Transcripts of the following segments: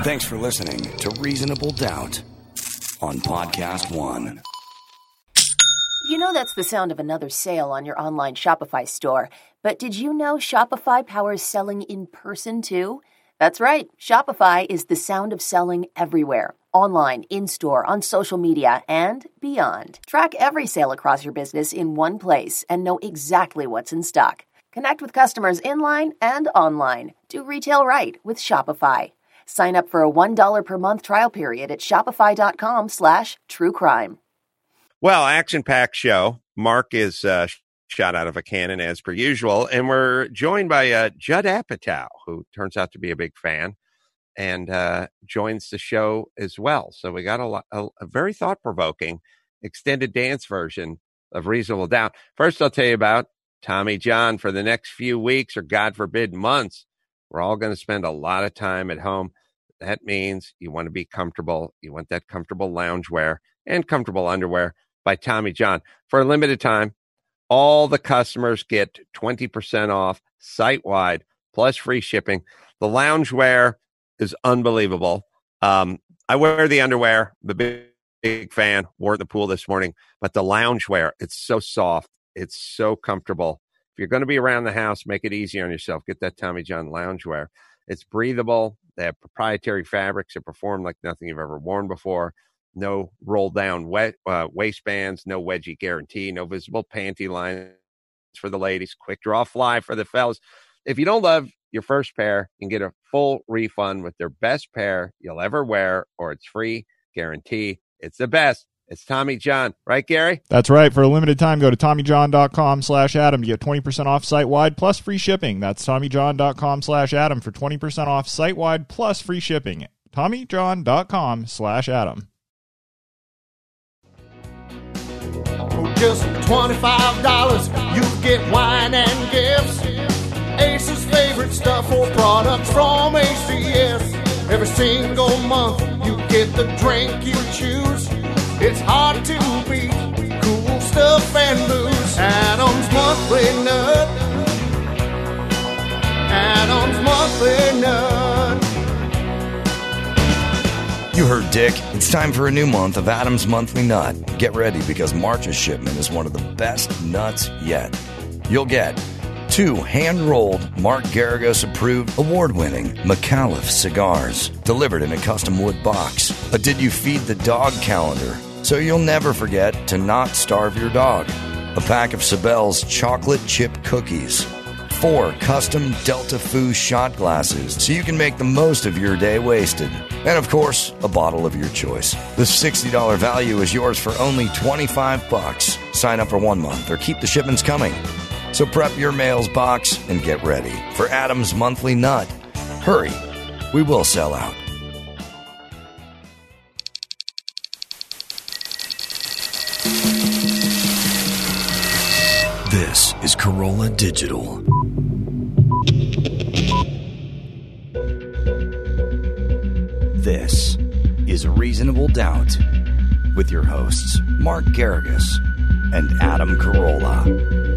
Thanks for listening to Reasonable Doubt on Podcast One. You know that's the sound of another sale on your online Shopify store. But did you know Shopify powers selling in person too? That's right. Shopify is the sound of selling everywhere. Online, in-store, on social media, and beyond. Track every sale across your business in one place and know exactly what's in stock. Connect with customers in-line and online. Do retail right with Shopify. Sign up for a $1 per month trial period at shopify.com/truecrime. Well, action-packed show. Mark is shot out of a cannon as per usual, and we're joined by Judd Apatow, who turns out to be a big fan, and joins the show as well. So we got a very thought-provoking extended dance version of Reasonable Doubt. First, I'll tell you about Tommy John. For the next few weeks, or God forbid, months, we're all going to spend a lot of time at home. That means you want to be comfortable. You want that comfortable loungewear and comfortable underwear by Tommy John. For a limited time, all the customers get 20% off site-wide, plus free shipping. The loungewear is unbelievable. I wear the underwear, the big fan, wore it in the pool this morning, but the loungewear, it's so soft. It's so comfortable. If you're going to be around the house, make it easy on yourself. Get that Tommy John loungewear. It's breathable. They have proprietary fabrics that perform like nothing you've ever worn before. No roll-down waistbands, no wedgie guarantee, no visible panty lines for the ladies. Quick draw fly for the fellas. If you don't love your first pair, you can get a full refund with their best pair you'll ever wear, or it's free guarantee. It's the best. It's Tommy John. Right, Gary? That's right. For a limited time, go to TommyJohn.com/Adam to get 20% off site-wide plus free shipping. That's TommyJohn.com/Adam for 20% off site-wide plus free shipping. TommyJohn.com/Adam. For just $25, you get wine and gifts. Ace's favorite stuff or products from ACS. Every single month, you get the drink you choose. It's hard to beat cool stuff and booze. Adam's Monthly Nut. Adam's Monthly Nut. You heard Dick. It's time for a new month of Adam's Monthly Nut. Get ready, because March's shipment is one of the best nuts yet. You'll get 2 hand-rolled, Mark Garagos-approved, award-winning McAuliffe cigars, delivered in a custom wood box. A Did You Feed the Dog calendar, so you'll never forget to not starve your dog. A pack of Sabelle's chocolate chip cookies. 4 custom Delta Foo shot glasses, so you can make the most of your day wasted. And of course, a bottle of your choice. This $60 value is yours for only $25. Sign up for 1 month or keep the shipments coming. So prep your mail's box and get ready for Adam's Monthly Nut. Hurry, we will sell out. This is Corolla Digital. This is Reasonable Doubt with your hosts, Mark Garagos and Adam Carolla.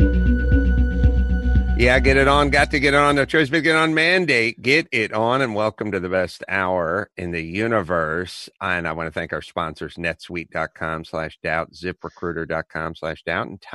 Yeah, get it on. Got to get it on. No choice but get on. Mandate. Get it on. And welcome to the best hour in the universe. And I want to thank our sponsors, netsuite.com/doubt, ziprecruiter.com/doubt, and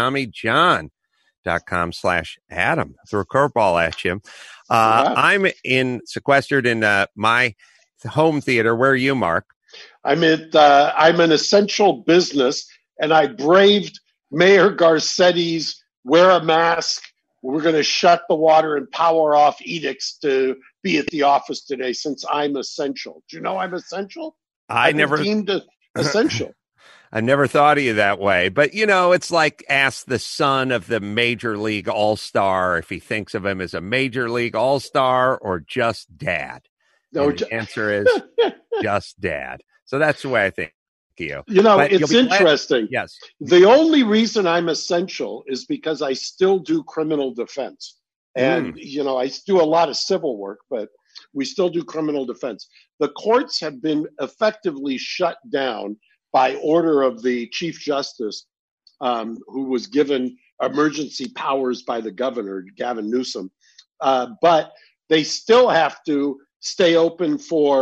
TommyJohn.com/Adam. Throw a curveball at you. I'm sequestered in my home theater. Where are you, Mark? I'm an essential business, and I braved Mayor Garcetti's wear a mask. We're going to shut the water and power off edicts to be at the office today, since I'm essential. Do you know I'm essential? I've never deemed essential. I never thought of you that way. But, you know, it's like ask the son of the Major League All-Star if he thinks of him as a Major League All-Star or just dad. No, the answer is just dad. So that's the way I think. You know, but it's interesting. Yes. The only reason I'm essential is because I still do criminal defense. And, you know, I do a lot of civil work, but we still do criminal defense. The courts have been effectively shut down by order of the Chief Justice, who was given emergency powers by the governor, Gavin Newsom. But they still have to stay open for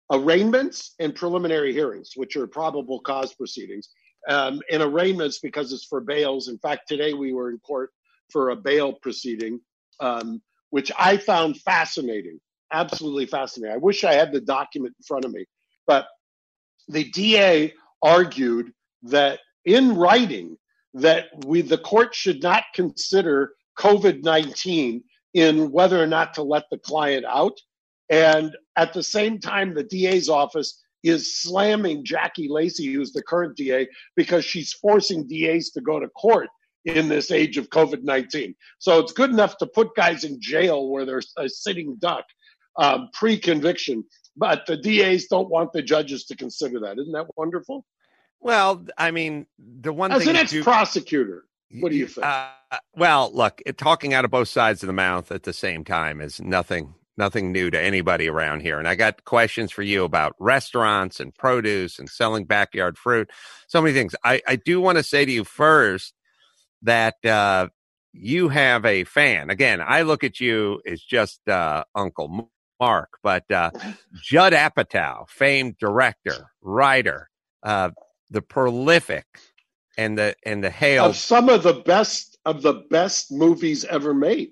arraignments and preliminary hearings, which are probable cause proceedings. And arraignments because it's for bails. In fact, today we were in court for a bail proceeding, which I found fascinating, absolutely fascinating. I wish I had the document in front of me, but the DA argued that in writing that the court should not consider COVID-19 in whether or not to let the client out. And at the same time, the DA's office is slamming Jackie Lacey, who's the current DA, because she's forcing DAs to go to court in this age of COVID-19. So it's good enough to put guys in jail where they're a sitting duck pre-conviction, but the DAs don't want the judges to consider that. Isn't that wonderful? Well, I mean, the one as thing an ex-prosecutor, what do you think? Well, look, talking out of both sides of the mouth at the same time is nothing new to anybody around here. And I got questions for you about restaurants and produce and selling backyard fruit. So many things. I do want to say to you first that you have a fan. Again, I look at you as just Uncle Mark, but Judd Apatow, famed director, writer, the prolific and the hailed of some of the best movies ever made.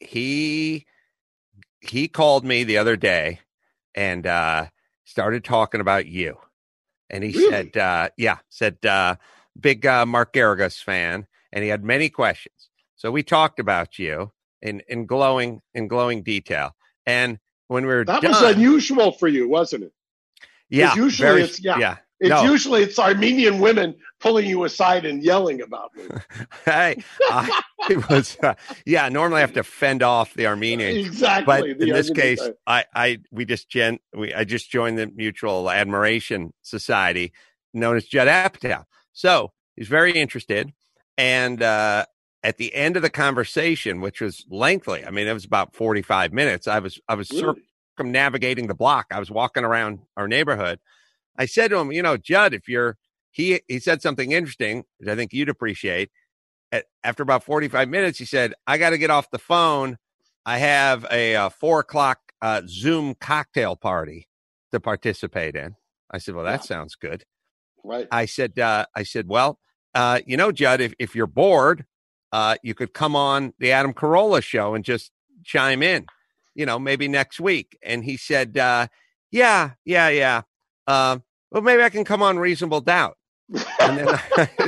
He called me the other day and started talking about you. And he really? said, big Mark Geragos fan. And he had many questions. So we talked about you in glowing detail. And when we were that done, was unusual for you, wasn't it? Yeah. Usually usually it's Armenian women pulling you aside and yelling about me. Hey, it was normally I have to fend off the Armenians. Exactly. But in this case, I just joined the Mutual Admiration Society known as Judd Apatow. So he's very interested. And at the end of the conversation, which was lengthy, I mean, it was about 45 minutes. I was really? circumnavigating the block. I was walking around our neighborhood. I said to him, Judd, he said something interesting, which I think you'd appreciate. After about 45 minutes, he said, I got to get off the phone. I have a 4:00 Zoom cocktail party to participate in. I said, well, that sounds good. Right. I said, well, Judd, if you're bored, you could come on the Adam Carolla show and just chime in, maybe next week. And he said, yeah. Well, maybe I can come on Reasonable Doubt. And then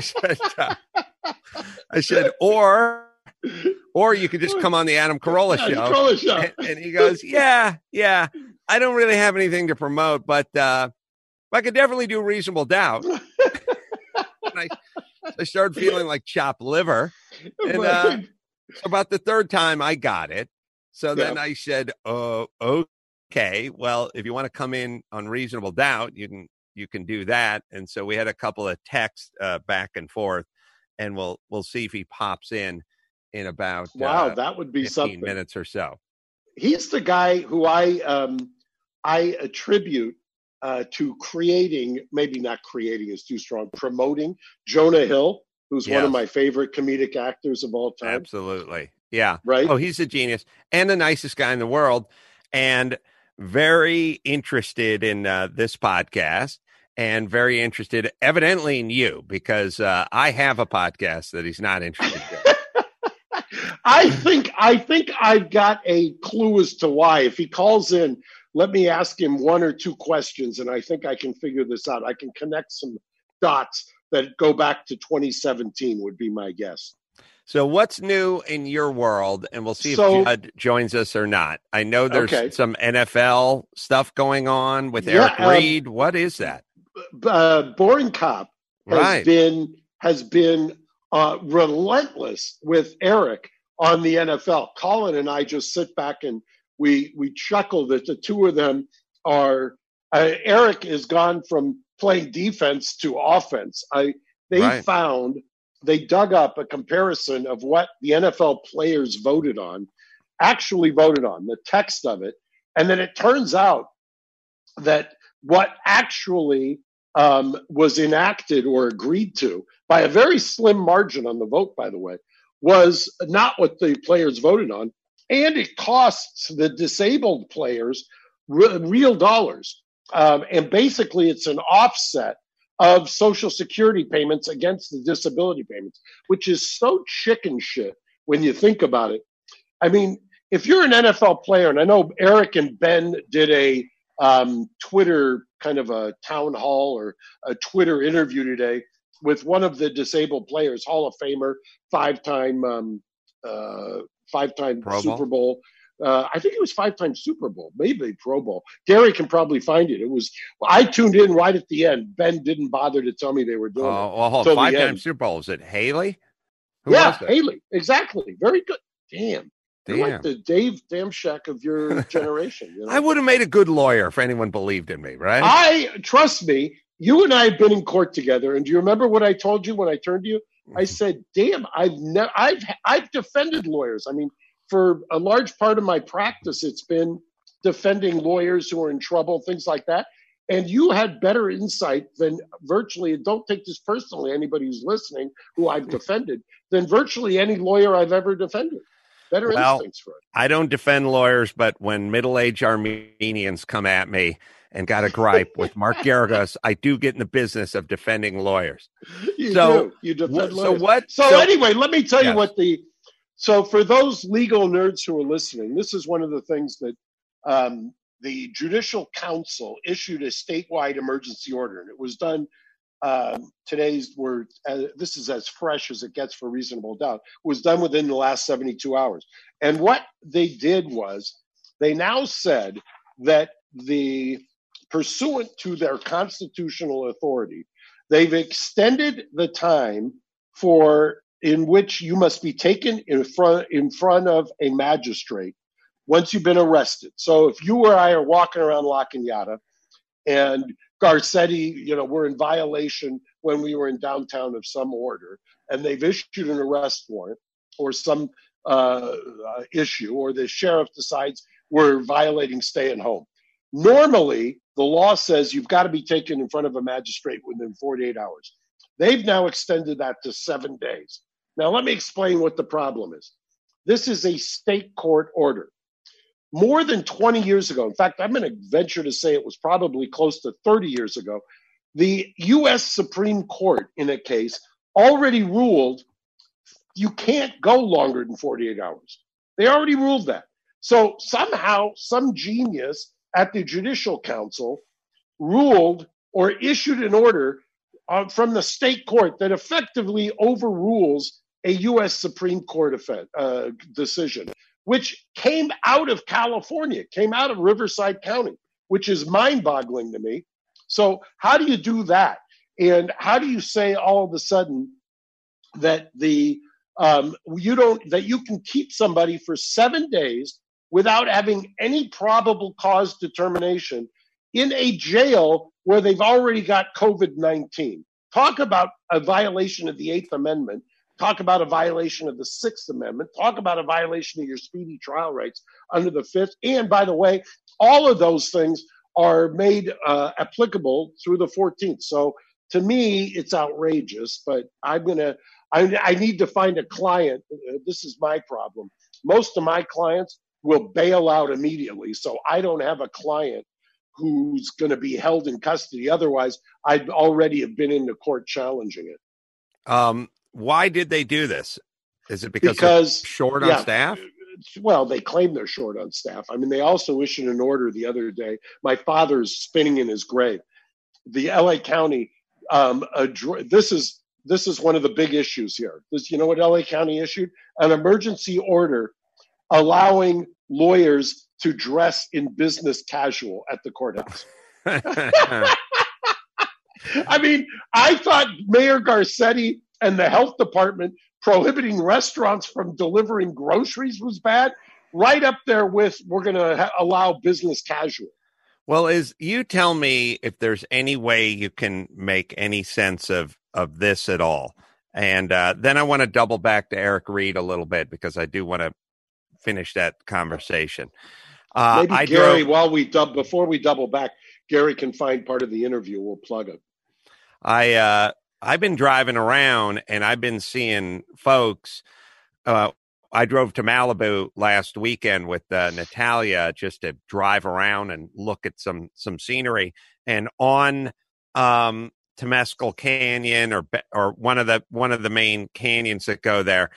I said, or you could just come on the Adam Carolla show. And he goes, yeah. I don't really have anything to promote, but I could definitely do Reasonable Doubt. And I started feeling like chopped liver. And about the third time I got it. So then I said, okay, well, if you want to come in on Reasonable Doubt, you can do that. And so we had a couple of texts back and forth, and we'll see if he pops in about that would be 15 something. Minutes or so. He's the guy who I attribute to creating, maybe not creating is too strong, promoting Jonah Hill, who's one of my favorite comedic actors of all time. Absolutely. Yeah. Right. Oh, he's a genius and the nicest guy in the world, and very interested in this podcast, and very interested evidently in you, because I have a podcast that he's not interested in. I think I've got a clue as to why. If he calls in, let me ask him one or two questions, and I think I can figure this out. I can connect some dots that go back to 2017 would be my guess. So what's new in your world? And we'll see if Judd joins us or not. I know there's some NFL stuff going on with Eric Reed. What is that? Boring Cop has been relentless with Eric on the NFL. Colin and I just sit back and we chuckle that the two of them are Eric has gone from playing defense to offense. They dug up a comparison of what the NFL players actually voted on, the text of it. And then it turns out that what actually was enacted or agreed to by a very slim margin on the vote, by the way, was not what the players voted on. And it costs the disabled players real dollars. And basically, it's an offset of Social Security payments against the disability payments, which is so chicken shit when you think about it. I mean, if you're an NFL player, and I know Eric and Ben did a Twitter kind of a town hall or a Twitter interview today with one of the disabled players, Hall of Famer, five-time Super Bowl. I think it was 5-time Super Bowl, maybe Pro Bowl. Gary can probably find it. I tuned in right at the end. Ben didn't bother to tell me they were doing it. Well, hold on. 5-time Super Bowl. Is it Haley? Who was that? Haley. Exactly. Very good. Damn. You're like the Dave Damshek of your generation. You know? I would have made a good lawyer if anyone believed in me, right? Trust me, you and I have been in court together. And do you remember what I told you when I turned to you? I said, damn, I've defended lawyers. I mean, for a large part of my practice, it's been defending lawyers who are in trouble, things like that. And you had better insight than virtually, and don't take this personally, anybody who's listening who I've defended, than virtually any lawyer I've ever defended. Better instincts for it. I don't defend lawyers, but when middle-aged Armenians come at me and got a gripe with Mark Geragos, I do get in the business of defending lawyers. You do. You defend lawyers. So anyway, let me tell you what So for those legal nerds who are listening, this is one of the things that the Judicial Council issued a statewide emergency order, and it was done this is as fresh as it gets for reasonable doubt, was done within the last 72 hours. And what they did was they now said that pursuant to their constitutional authority, they've extended the time in which you must be taken in front of a magistrate once you've been arrested. So if you or I are walking around La Cañada and Garcetti, we're in violation when we were in downtown of some order, and they've issued an arrest warrant or some issue, or the sheriff decides we're violating staying home. Normally, the law says you've got to be taken in front of a magistrate within 48 hours. They've now extended that to 7 days. Now, let me explain what the problem is. This is a state court order. More than 20 years ago, in fact, I'm going to venture to say it was probably close to 30 years ago, the U.S. Supreme Court in a case already ruled you can't go longer than 48 hours. They already ruled that. So somehow some genius at the Judicial Council ruled or issued an order from the state court that effectively overrules a U.S. Supreme Court decision, which came out of California, came out of Riverside County, which is mind-boggling to me. So how do you do that? And how do you say all of a sudden that you can keep somebody for 7 days without having any probable cause determination in a jail where they've already got COVID-19? Talk about a violation of the Eighth Amendment. Talk about a violation of the Sixth Amendment. Talk about a violation of your speedy trial rights under the Fifth. And by the way, all of those things are made applicable through the 14th. So to me, it's outrageous, but I need to find a client. This is my problem. Most of my clients will bail out immediately. So I don't have a client who's going to be held in custody. Otherwise, I'd already have been into court challenging it. Why did they do this? Is it because they're short on staff? Well, they claim they're short on staff. I mean, they also issued an order the other day. My father's spinning in his grave. The LA County, this is one of the big issues here. You know what LA County issued? An emergency order allowing lawyers to dress in business casual at the courthouse. I mean, I thought Mayor Garcetti and the health department prohibiting restaurants from delivering groceries was bad. Right up there with we're going to allow business casual. Well, you tell me if there's any way you can make any sense of this at all. And then I want to double back to Eric Reed a little bit because I do want to finish that conversation. Maybe Gary, before we double back, Gary can find part of the interview. We'll plug it. I've been driving around and I've been seeing folks I drove to Malibu last weekend with Natalia just to drive around and look at some scenery. And on Temescal Canyon or one of the main canyons that go there,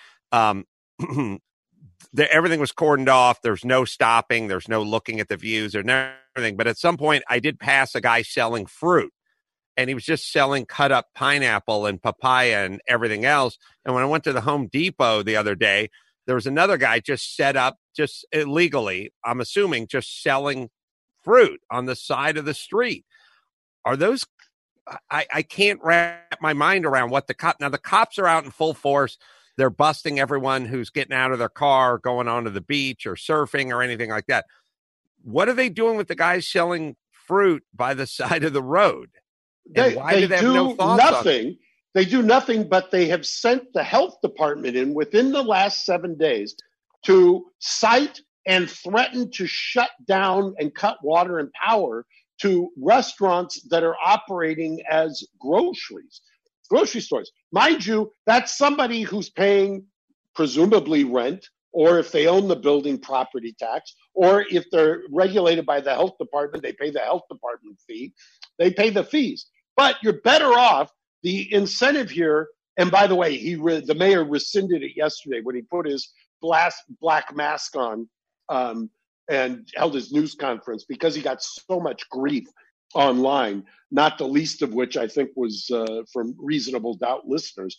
everything was cordoned off. There's no stopping. There's no looking at the views or everything. But at some point, I did pass a guy selling fruit. And he was just selling cut up pineapple and papaya and everything else. And when I went to the Home Depot the other day, there was another guy just set up, just illegally, I'm assuming, just selling fruit on the side of the street. Are those, I can't wrap my mind around what now the cops are out in full force. They're busting everyone who's getting out of their car, going onto the beach or surfing or anything like that. What are they doing with the guys selling fruit by the side of the road? They do nothing. They do nothing, but they have sent the health department in within the last 7 days to cite and threaten to shut down and cut water and power to restaurants that are operating as grocery stores. Mind you, that's somebody who's paying presumably rent, or if they own the building, property tax, or if they're regulated by the health department, they pay the health department fee. They pay the fees. But you're better off. The incentive here, and by the way, the mayor rescinded it yesterday when he put his black mask on and held his news conference because he got so much grief online, not the least of which I think was from Reasonable Doubt listeners.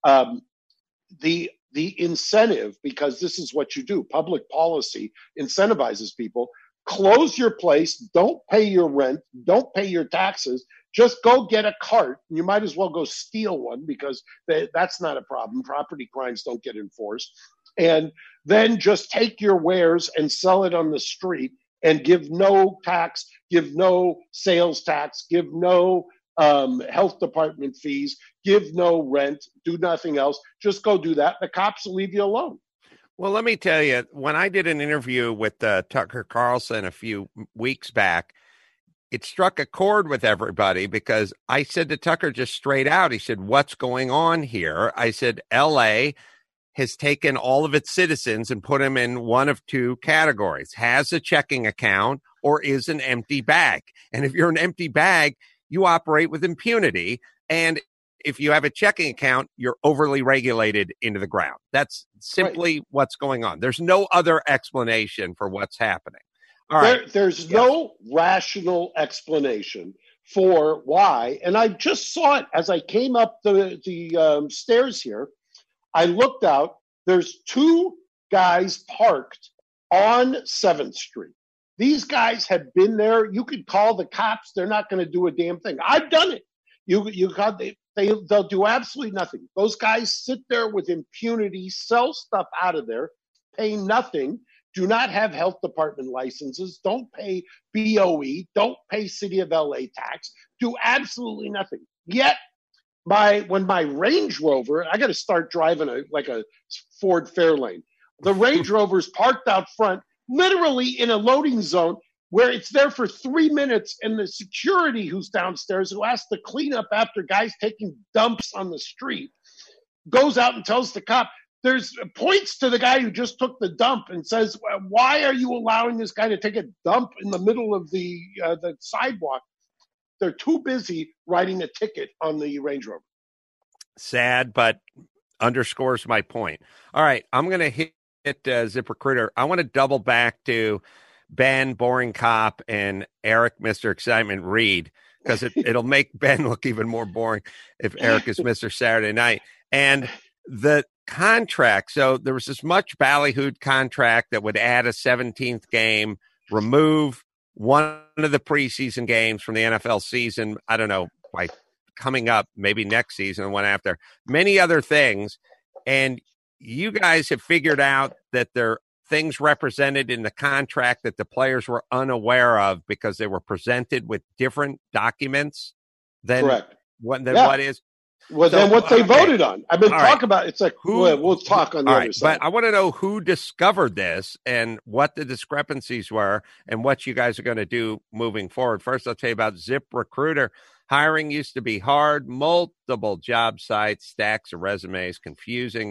The incentive, because this is what you do, public policy incentivizes people. Close your place, don't pay your rent, don't pay your taxes, just go get a cart. You might as well go steal one because that's not a problem. Property crimes don't get enforced. And then just take your wares and sell it on the street and give no tax, give no sales tax, give no health department fees, give no rent, do nothing else. Just go do that. The cops will leave you alone. Well, let me tell you, when I did an interview with Tucker Carlson a few weeks back, it struck a chord with everybody because I said to Tucker just straight out, he said, what's going on here? I said, L.A. has taken all of its citizens and put them in one of two categories, has a checking account or is an empty bag. And if you're an empty bag, you operate with impunity. And if you have a checking account, you're overly regulated into the ground. That's simply what's going on. There's no other explanation for what's happening. All right. There's no rational explanation for why. And I just saw it as I came up the stairs here. I looked out. There's two guys parked on 7th Street. These guys have been there. You could call the cops. They're not going to do a damn thing. I've done it. They'll do absolutely nothing. Those guys sit there with impunity, sell stuff out of there, pay nothing, do not have health department licenses, don't pay BOE, don't pay City of LA tax, do absolutely nothing. Yet, when my Range Rover, I got to start driving a Ford Fairlane. The Range Rover's parked out front, literally in a loading zone, where it's there for 3 minutes, and the security who's downstairs, who has to clean up after guys taking dumps on the street, goes out and tells the cop, points to the guy who just took the dump and says, why are you allowing this guy to take a dump in the middle of the sidewalk? They're too busy writing a ticket on the Range Rover. Sad, but underscores my point. All right, I'm going to hit ZipRecruiter. I want to double back to Ben, Boring Cop, and Eric, Mr. Excitement Reed, because it'll make Ben look even more boring if Eric is Mr. Saturday Night. And the contract, so there was this much ballyhooed contract that would add a 17th game, remove one of the preseason games from the NFL season, I don't know, by coming up, maybe next season and one after, many other things. And you guys have figured out that there are things represented in the contract that the players were unaware of because they were presented with different documents than what is. Well, then what they voted on. I mean, about it's like we'll talk on the other side. But I want to know who discovered this and what the discrepancies were and what you guys are going to do moving forward. First, I'll tell you about ZipRecruiter. Hiring used to be hard. Multiple job sites, stacks of resumes, confusing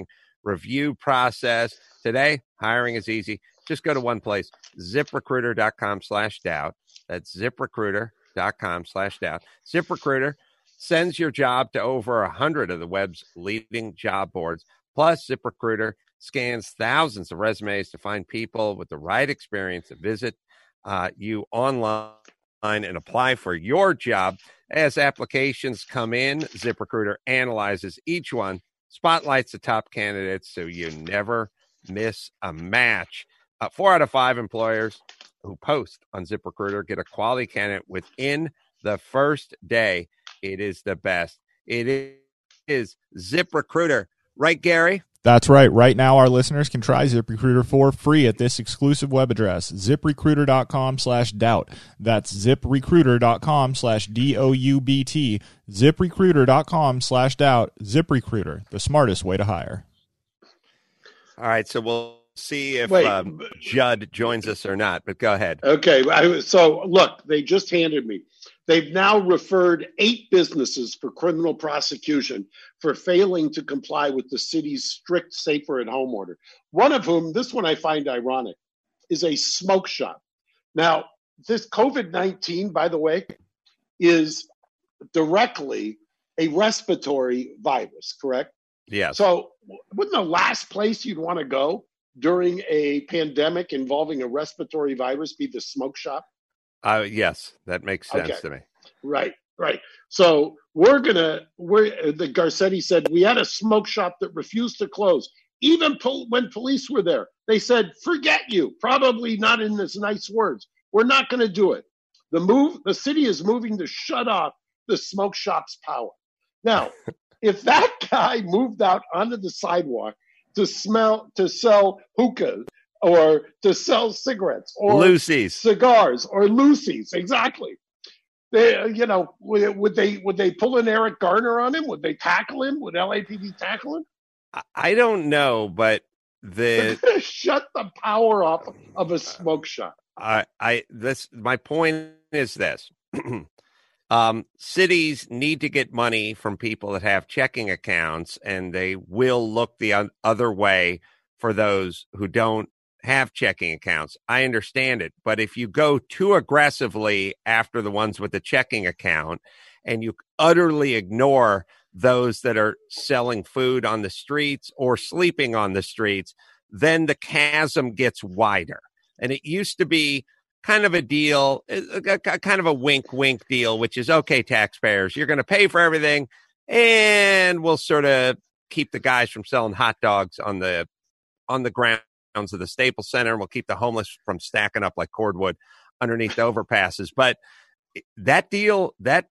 review process. Today, hiring is easy. Just go to one place, ZipRecruiter.com/doubt. That's ZipRecruiter.com/doubt. ZipRecruiter sends your job to over 100 of the web's leading job boards. Plus, ZipRecruiter scans thousands of resumes to find people with the right experience to visit you online and apply for your job. As applications come in, ZipRecruiter analyzes each one, spotlights the top candidates so you never miss a match. 4 out of 5 employers who post on ZipRecruiter get a quality candidate within the first day. It is the best. It is ZipRecruiter. Right, Gary? That's right. Right now, our listeners can try ZipRecruiter for free at this exclusive web address, ZipRecruiter.com/doubt. That's ZipRecruiter.com/DOUBT. ZipRecruiter.com/doubt. ZipRecruiter, the smartest way to hire. All right, so we'll see if Judd joins us or not, but go ahead. Okay, so look, they just handed me. They've now referred 8 businesses for criminal prosecution for failing to comply with the city's strict safer-at-home order. One of whom, this one I find ironic, is a smoke shop. Now, this COVID-19, by the way, is directly a respiratory virus, correct? Yes. So wouldn't the last place you'd want to go during a pandemic involving a respiratory virus be the smoke shop? Yes, that makes sense to me. Right. So the Garcetti said, we had a smoke shop that refused to close. Even when police were there, they said, forget you. Probably not in this nice words. We're not going to do it. The city is moving to shut off the smoke shop's power. Now, if that guy moved out onto the sidewalk to sell hookah, or to sell cigarettes, or Lucy's cigars, or Lucy's, exactly. They, would they pull an Eric Garner on him? Would they tackle him? Would LAPD tackle him? I don't know, but shut the power off of a smoke shop. My point is this: cities need to get money from people that have checking accounts, and they will look the other way for those who don't have checking accounts. I understand it. But if you go too aggressively after the ones with the checking account and you utterly ignore those that are selling food on the streets or sleeping on the streets, then the chasm gets wider. And it used to be kind of a deal, kind of a wink deal, which is, okay, taxpayers, you're going to pay for everything, and we'll sort of keep the guys from selling hot dogs on the ground of the Staples Center, and we'll keep the homeless from stacking up like cordwood underneath the overpasses. But that deal, that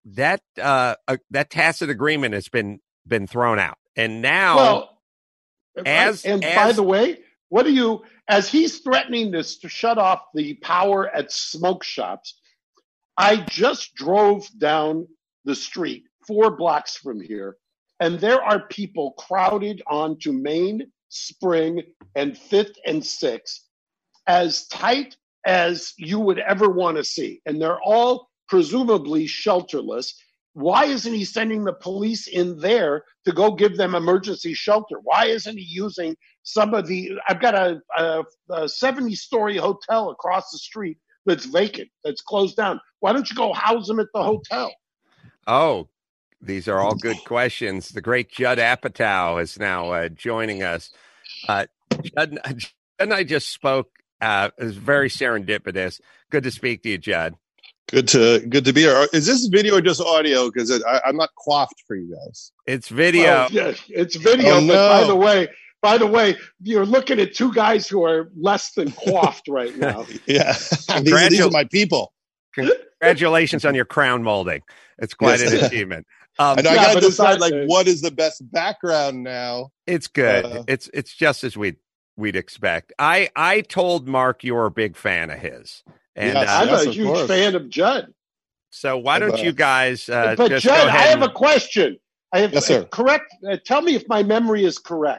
tacit agreement has been thrown out, and now, by the way, as he's threatening to shut off the power at smoke shops, I just drove down the street 4 blocks from here, and there are people crowded onto Main, Spring, and 5th and 6th, as tight as you would ever want to see. And they're all presumably shelterless. Why isn't he sending the police in there to go give them emergency shelter? Why isn't he using I've got a 70-story hotel across the street that's vacant, that's closed down. Why don't you go house them at the hotel? Oh, these are all good questions. The great Judd Apatow is now joining us. Judd and I just spoke. It was very serendipitous. Good to speak to you, Judd. Good to be here. Is this video or just audio? Because I'm not coiffed for you guys. It's video. Well, yeah, it's video. Oh, but no. by the way, you're looking at 2 guys who are less than coiffed right now. Yeah, these are my people. Congratulations on your crown molding. It's quite an achievement. I got to decide, what is the best background now? It's good. It's just as we'd expect. I told Mark you're a big fan of his. And I'm a huge fan of Judd. So why don't you guys but just Judd, go ahead I have a question. Yes, sir. Correct. Tell me if my memory is correct.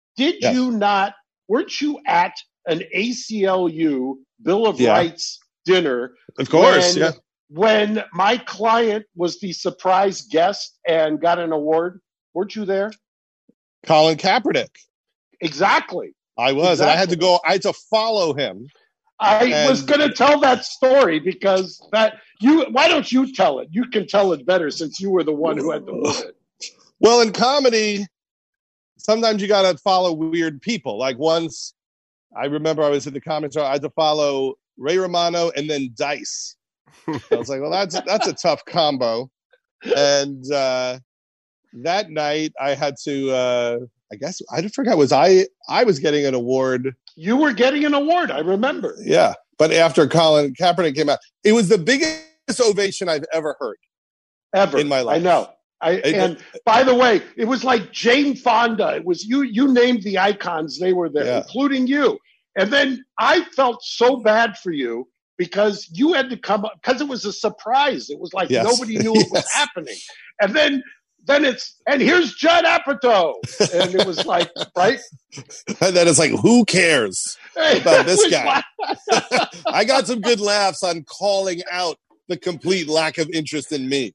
Weren't you at an ACLU Bill of Rights dinner? Of course, when my client was the surprise guest and got an award. Weren't you there? Colin Kaepernick. Exactly. I was, and I had to follow him. I was going to tell that story because why don't you tell it? You can tell it better since you were the one who had to move it. Well, in comedy, sometimes you got to follow weird people. Like once, I remember I was at the Comedy Store, I had to follow Ray Romano and then Dice. I was like, well, that's a tough combo. And that night I had to, I guess, I forgot, I was getting an award. You were getting an award, I remember. Yeah, but after Colin Kaepernick came out, it was the biggest ovation I've ever heard. Ever. In my life. I know. And by the way, it was like Jane Fonda. It was you named the icons. They were there, including you. And then I felt so bad for you because you had to come up, because it was a surprise. It was like nobody knew it was happening. And then and here's Judd Apatow. And it was like, right? And then it's like, who cares about this guy? I got some good laughs on calling out the complete lack of interest in me.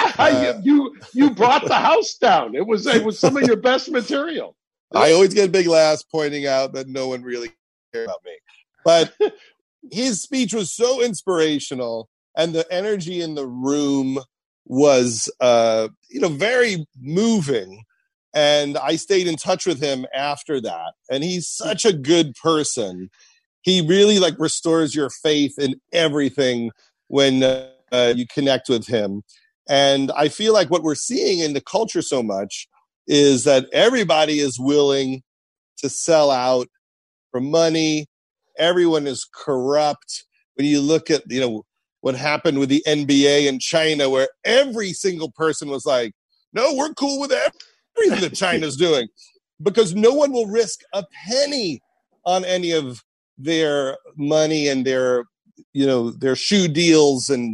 You brought the house down. It was some of your best material. I always get big laughs pointing out that no one really cared about me. But his speech was so inspirational, and the energy in the room was very moving. And I stayed in touch with him after that. And he's such a good person. He really restores your faith in everything when you connect with him. And I feel like what we're seeing in the culture so much is that everybody is willing to sell out for money. Everyone is corrupt. When you look at, what happened with the NBA in China, where every single person was like, no, we're cool with everything that China's doing, because no one will risk a penny on any of their money and their shoe deals and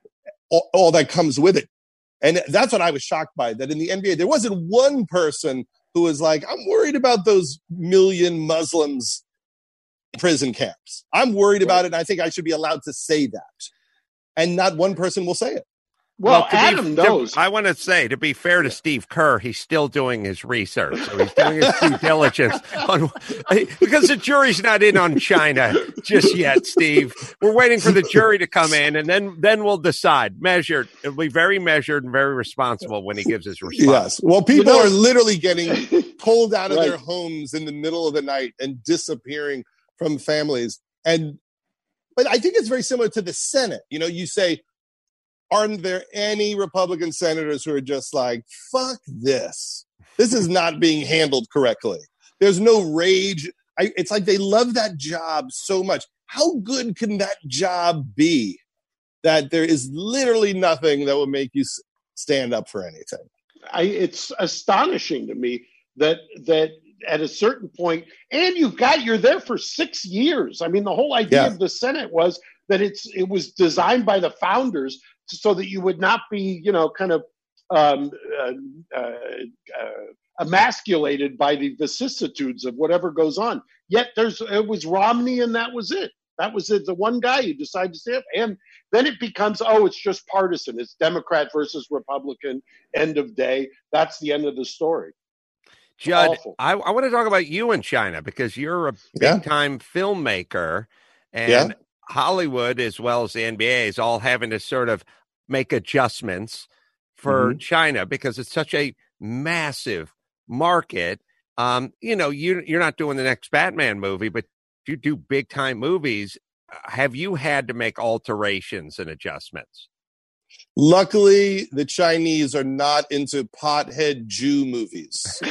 all that comes with it. And that's what I was shocked by, that in the NBA, there wasn't one person who was like, I'm worried about those million Muslims in prison camps. I'm worried about it, and I think I should be allowed to say that. And not one person will say it. Well, Adam knows. I want to say, to be fair to Steve Kerr, he's still doing his research. So he's doing his due diligence because the jury's not in on China just yet, Steve. We're waiting for the jury to come in, and then we'll decide. Measured. It'll be very measured and very responsible when he gives his response. Yes. Well, people are literally getting pulled out of their homes in the middle of the night and disappearing from families. But I think it's very similar to the Senate. You say, aren't there any Republican senators who are just like, fuck this? This is not being handled correctly. There's no rage. It's like they love that job so much. How good can that job be that there is literally nothing that will make you stand up for anything? It's astonishing to me that at a certain point, and you're there for 6 years. I mean, the whole idea of the Senate was that it was designed by the founders so that you would not be, emasculated by the vicissitudes of whatever goes on. Yet it was Romney, and that was it. That was it. The one guy who decided to stay up. And then it becomes, it's just partisan. It's Democrat versus Republican, end of day. That's the end of the story. Judd, I want to talk about you in China, because you're a big-time filmmaker, and Hollywood, as well as the NBA, is all having to sort of make adjustments for China because it's such a massive market. You're not doing the next Batman movie, but you do big-time movies. Have you had to make alterations and adjustments? Luckily, the Chinese are not into pothead Jew movies.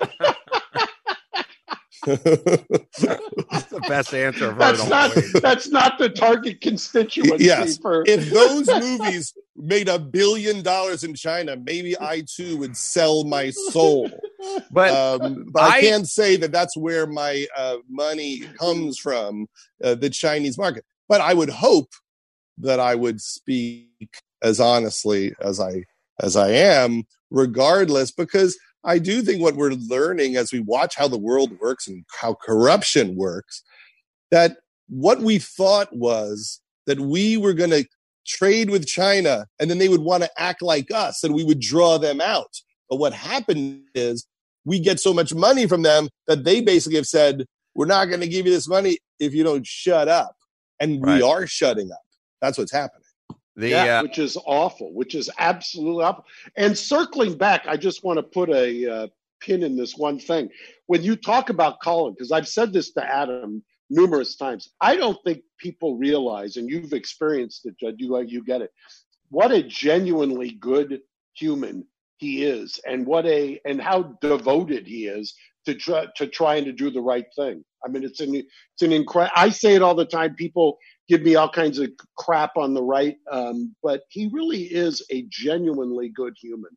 That's the best answer I've heard. That's not the target constituency. Yes. If those movies made $1 billion in China, maybe I too would sell my soul. But I can't say that that's where my money comes from, the Chinese market. But I would hope that I would speak as honestly as I am, regardless, because I do think what we're learning as we watch how the world works and how corruption works, that what we thought was that we were going to trade with China and then they would want to act like us and we would draw them out. But what happened is we get so much money from them that they basically have said, we're not going to give you this money if you don't shut up. And we are shutting up. That's what's happening. Which is awful, which is absolutely awful. And circling back, I just want to put a pin in this one thing. When you talk about Colin, because I've said this to Adam numerous times, I don't think people realize, and you've experienced it, Judd, you get it, what a genuinely good human he is, and how devoted he is to trying to do the right thing. I mean, it's an incredible. I say it all the time. People give me all kinds of crap on the right, but he really is a genuinely good human.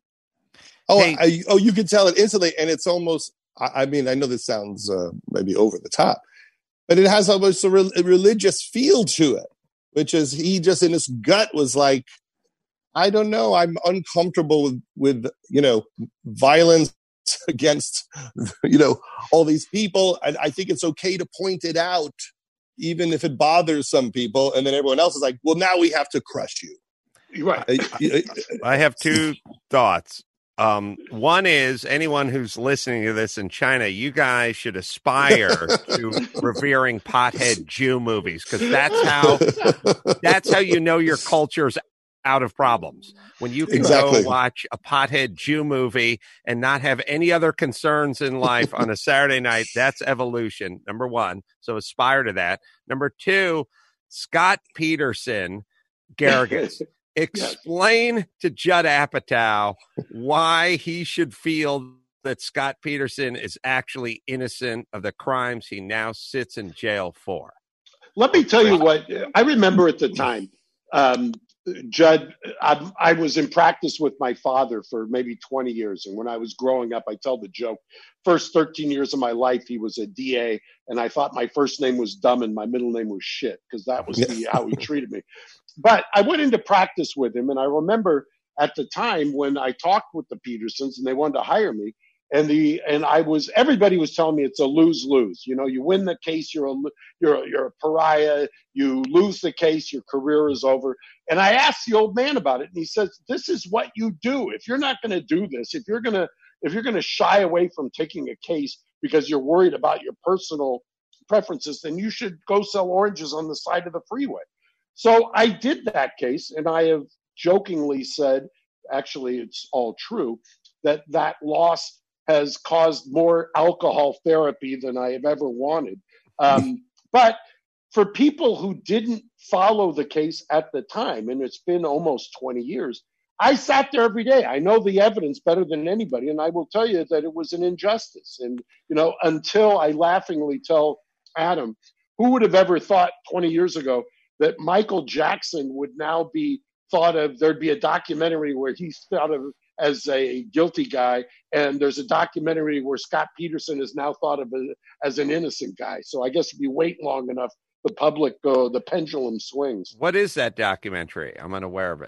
You can tell it instantly, and it's almost. I mean, I know this sounds maybe over the top, but it has almost a religious feel to it, which is he just in his gut was like, I don't know, I'm uncomfortable with violence against all these people. I think it's okay to point it out, even if it bothers some people. And then everyone else is like, well, now we have to crush you. Right. I have two thoughts. One is anyone who's listening to this in China, you guys should aspire to revering pothead Jew movies, because that's how you know your culture's out of problems. When you can go watch a pothead Jew movie and not have any other concerns in life on a Saturday night, that's evolution, number one. So aspire to that. Number two, Scott Peterson, Garrigus, explain to Judd Apatow why he should feel that Scott Peterson is actually innocent of the crimes he now sits in jail for. Let me tell you what I remember at the time. Judd, I was in practice with my father for maybe 20 years. And when I was growing up, I tell the joke, first 13 years of my life, he was a DA. And I thought my first name was dumb and my middle name was shit, because that was how he treated me. But I went into practice with him. And I remember at the time when I talked with the Petersons and they wanted to hire me, everybody was telling me it's a lose-lose. You win the case, you're a pariah. You lose the case, your career is over. And I asked the old man about it, and he says, "This is what you do. If you're not going to do this, if you're going to shy away from taking a case because you're worried about your personal preferences, then you should go sell oranges on the side of the freeway." So I did that case, and I have jokingly said, actually, it's all true, that loss has caused more alcohol therapy than I have ever wanted. But for people who didn't follow the case at the time, and it's been almost 20 years, I sat there every day. I know the evidence better than anybody, and I will tell you that it was an injustice. And, until I laughingly tell Adam, who would have ever thought 20 years ago that Michael Jackson would now be thought of, there'd be a documentary where he's thought of as a guilty guy, and there's a documentary where Scott Peterson is now thought of as an innocent guy. So I guess if you wait long enough, the pendulum swings. What is that documentary? I'm unaware of it.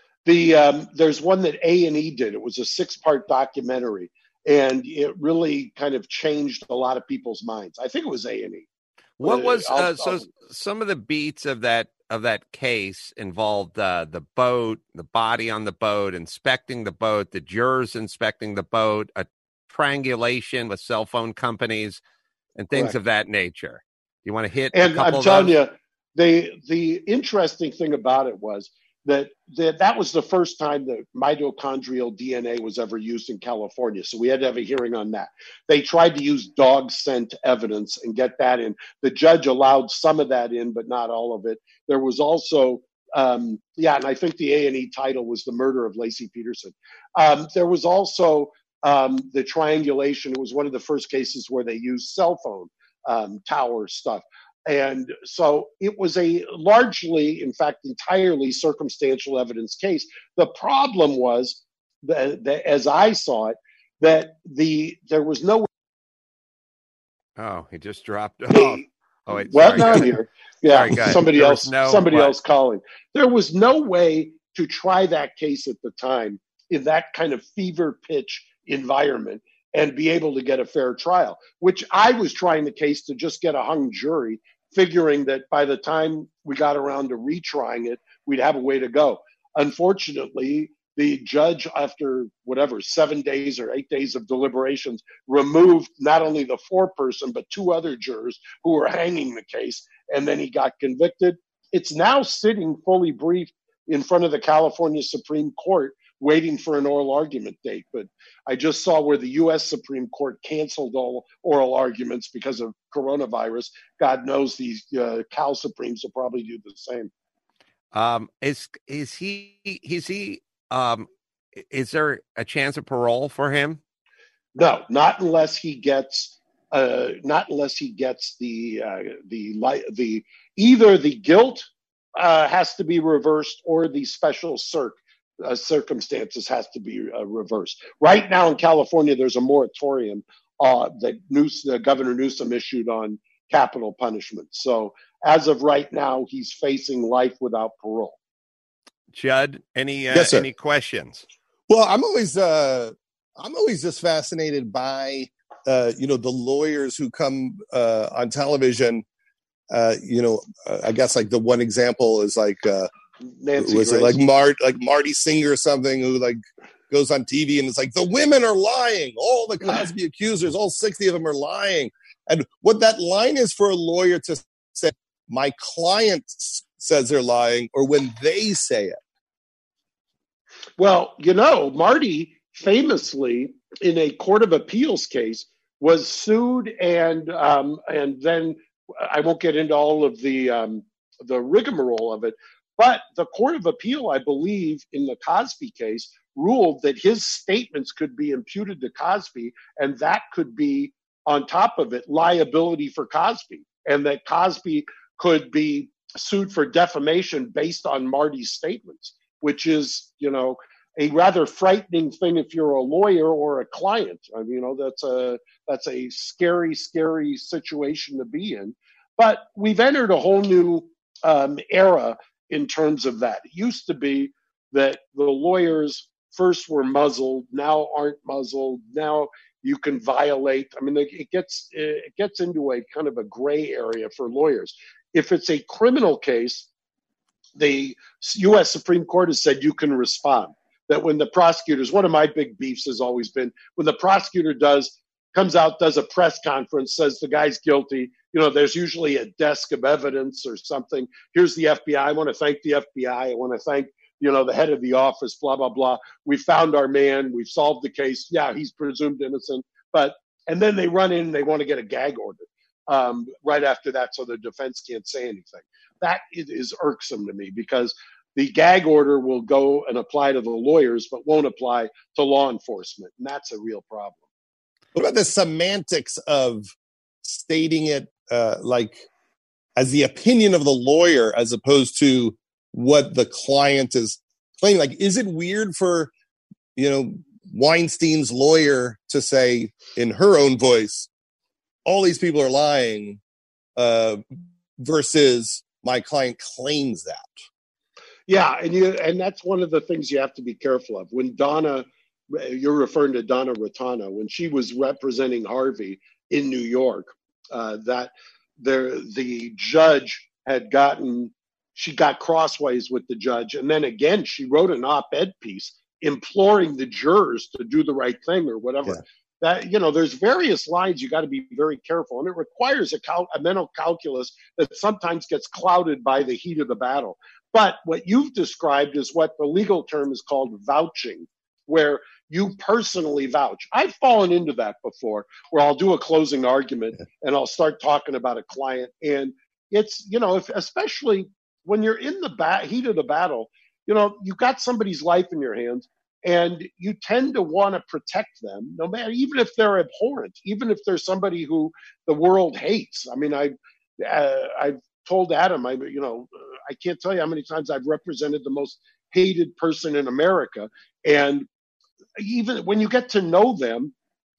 There's one that A&E did. It was a 6-part documentary, and it really kind of changed a lot of people's minds. I think it was A&E. What was some of the beats of that case involved the boat, the body on the boat, inspecting the boat, the jurors inspecting the boat, a triangulation with cell phone companies, and things of that nature. You want to hit? And I'm telling you, the interesting thing about it was that was the first time that mitochondrial DNA was ever used in California. So we had to have a hearing on that. They tried to use dog scent evidence and get that in. The judge allowed some of that in, but not all of it. There was also, and I think the A&E title was The Murder of Laci Peterson. There was also the triangulation. It was one of the first cases where they used cell phone tower stuff. And so it was a largely, in fact, entirely circumstantial evidence case. The problem was that as I saw it, that there was no. Oh, he just dropped off. Oh, wait, well, no, I'm here. Yeah, sorry, somebody else calling. There was no way to try that case at the time in that kind of fever pitch environment and be able to get a fair trial, which I was trying the case to just get a hung jury, figuring that by the time we got around to retrying it, we'd have a way to go. Unfortunately, the judge, after 7 days or 8 days of deliberations, removed not only the foreperson, but 2 other jurors who were hanging the case. And then he got convicted. It's now sitting fully briefed in front of the California Supreme Court, waiting for an oral argument date. But I just saw where the U.S. Supreme Court canceled all oral arguments because of coronavirus. God knows these Cal Supremes will probably do the same. Is there a chance of parole for him? No, not unless he gets the either the guilt has to be reversed or the special circumstances has to be reversed. Right now in California, there's a moratorium that Governor Newsom issued on capital punishment. So as of right now, he's facing life without parole. Judd, any questions? Well, I'm always just fascinated by the lawyers who come on television. I guess like the one example is like Nancy was Grace. it like Marty Singer or something, who like goes on TV and it's like the women are lying, all the Cosby accusers, all 60 of them are lying. And what that line is for a lawyer to say, my client says they're lying, or when they say it. Well, Marty famously in a court of appeals case was sued, and then I won't get into all of the rigmarole of it, but the court of appeal, I believe, in the Cosby case, ruled that his statements could be imputed to Cosby, and that could be, on top of it, liability for Cosby, and that Cosby could be sued for defamation based on Marty's statements, which is, a rather frightening thing if you're a lawyer or a client. I mean, that's a scary, scary situation to be in. But we've entered a whole new era in terms of that. It used to be that the lawyers first were muzzled, now aren't muzzled. Now you can violate. I mean, it gets into a kind of a gray area for lawyers. If it's a criminal case, the U.S. Supreme Court has said you can respond. That when the prosecutors, one of my big beefs has always been when the prosecutor comes out, does a press conference, says the guy's guilty, there's usually a desk of evidence or something. Here's the FBI. I want to thank the FBI. I want to thank, the head of the office, blah, blah, blah. We found our man. We've solved the case. Yeah, he's presumed innocent. And then they run in and they want to get a gag order right after that so the defense can't say anything. That is irksome to me because the gag order will go and apply to the lawyers, but won't apply to law enforcement. And that's a real problem. What about the semantics of stating it like as the opinion of the lawyer as opposed to what the client is claiming? Like, is it weird for, Weinstein's lawyer to say in her own voice, all these people are lying versus my client claims that? Yeah, and that's one of the things you have to be careful of. When you're referring to Donna Rotano, when she was representing Harvey in New York, the judge she got crossways with the judge, and then again she wrote an op-ed piece imploring the jurors to do the right thing or whatever. Yeah. That there's various lines you got to be very careful, and it requires a mental calculus that sometimes gets clouded by the heat of the battle. But what you've described is what the legal term is called vouching, where you personally vouch. I've fallen into that before, where I'll do a closing argument and I'll start talking about a client, and it's especially when you're in the heat of the battle, you've got somebody's life in your hands. And you tend to want to protect them, no matter, even if they're abhorrent, even if there's somebody who the world hates. I mean, I've told Adam, I can't tell you how many times I've represented the most hated person in America. And even when you get to know them,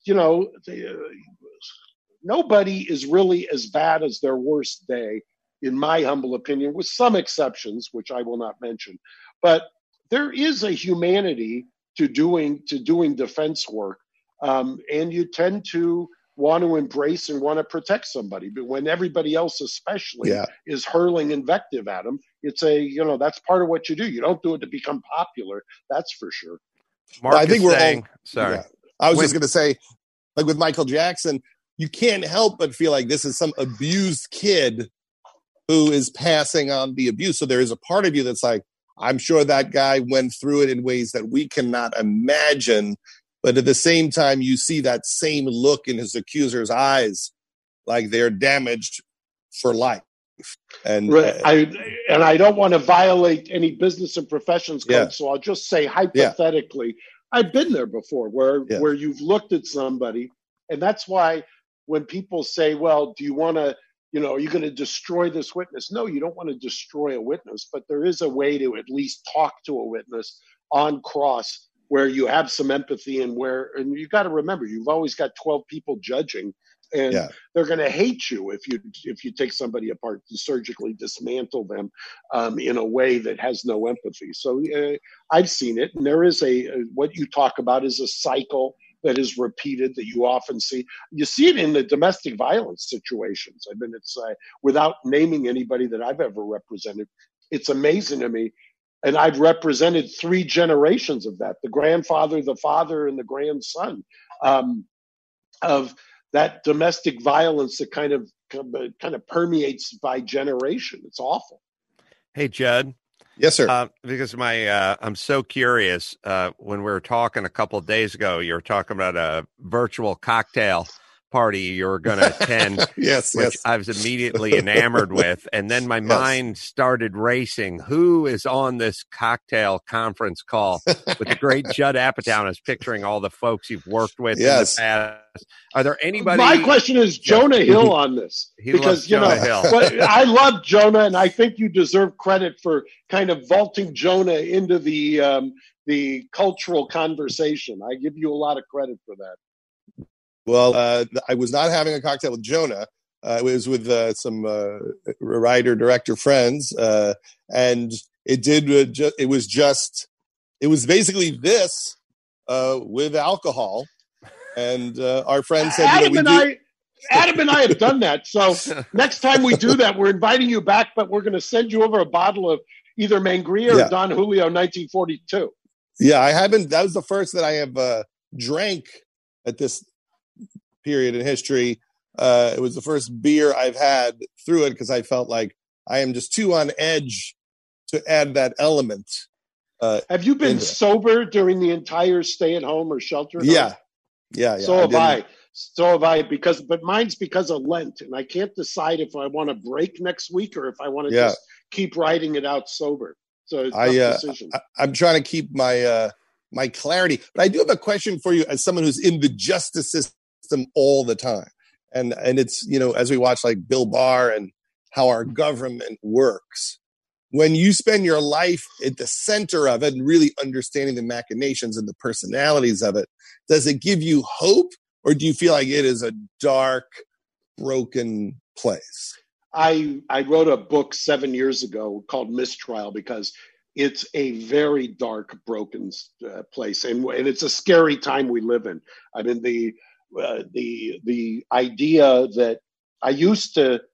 nobody is really as bad as their worst day, in my humble opinion, with some exceptions, which I will not mention. But there is a humanity to doing defense work, and you tend to want to embrace and want to protect somebody. But when everybody else, especially, is hurling invective at them, it's that's part of what you do. You don't do it to become popular. That's for sure. Mark, I think sorry. Yeah. I was just going to say, like with Michael Jackson, you can't help but feel like this is some abused kid who is passing on the abuse. So there is a part of you that's like, I'm sure that guy went through it in ways that we cannot imagine. But at the same time, you see that same look in his accuser's eyes, like they're damaged for life. And I don't want to violate any business and professions code, so I'll just say hypothetically, I've been there before where you've looked at somebody, and that's why when people say, well, do you want to, are you going to destroy this witness? No, you don't want to destroy a witness, but there is a way to at least talk to a witness on cross where you have some empathy and you got to remember, you've always got 12 people judging. And they're going to hate you if you take somebody apart to surgically dismantle them in a way that has no empathy. So I've seen it, and there is what you talk about is a cycle that is repeated that you often see. You see it in the domestic violence situations. I mean, it's without naming anybody that I've ever represented. It's amazing to me. And I've represented 3 generations of that: the grandfather, the father, and the grandson of that domestic violence that kind of permeates by generation. It's awful. Hey, Judd. Yes, sir. Because I'm so curious. When we were talking a couple of days ago, you were talking about a virtual cocktail party you were going to attend. Yes. I was immediately enamored with. And then my mind started racing. Who is on this cocktail conference call with the great Judd Apatow? I was picturing all the folks you've worked with in the past. Are there anybody? My question is Jonah Hill on this. Because Jonah Hill. I love Jonah, and I think you deserve credit for kind of vaulting Jonah into the cultural conversation. I give you a lot of credit for that. Well, I was not having a cocktail with Jonah. I was with some writer-director friends, and it was basically this with alcohol. And our friend said, Adam and I have done that. So next time we do that, we're inviting you back, but we're going to send you over a bottle of either Mangria or Don Julio 1942. Yeah, I haven't. That was the first that I have drank at this period in history. It was the first beer I've had through it because I felt like I am just too on edge to add that element. Have you been sober during the entire stay at home or shelter? Yeah. So have I, but mine's because of Lent, and I can't decide if I want to break next week or if I want to just keep riding it out sober. So it's a tough decision. I'm trying to keep my my clarity, but I do have a question for you as someone who's in the justice system all the time. And it's, as we watch like Bill Barr and how our government works, when you spend your life at the center of it and really understanding the machinations and the personalities of it, does it give you hope, or do you feel like it is a dark, broken place? I wrote a book 7 years ago called Mistrial because it's a very dark, broken place. And it's a scary time we live in. I mean, the idea that I used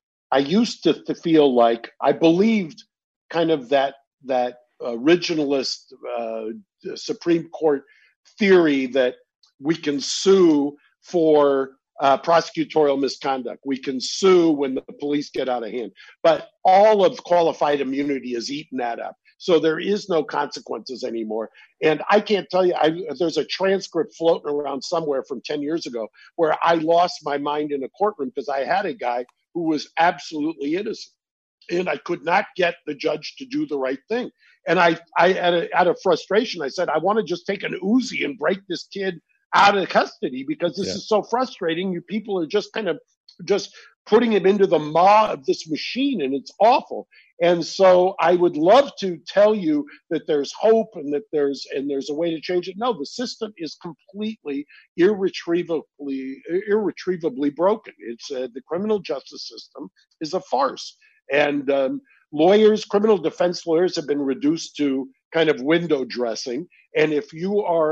to feel like I believed kind of that originalist Supreme Court theory that we can sue for prosecutorial misconduct. We can sue when the police get out of hand. But all of qualified immunity has eaten that up. So there is no consequences anymore. And I can't tell you, there's a transcript floating around somewhere from 10 years ago where I lost my mind in a courtroom because I had a guy who was absolutely innocent. And I could not get the judge to do the right thing. And I out of frustration, I said, I want to just take an Uzi and break this kid out of custody because this is so frustrating. You people are just kind of just putting him into the maw of this machine, and it's awful. And so I would love to tell you that there's hope and that there's a way to change it. No, the system is completely irretrievably broken. It's the criminal justice system is a farce. And criminal defense lawyers have been reduced to kind of window dressing. And if you are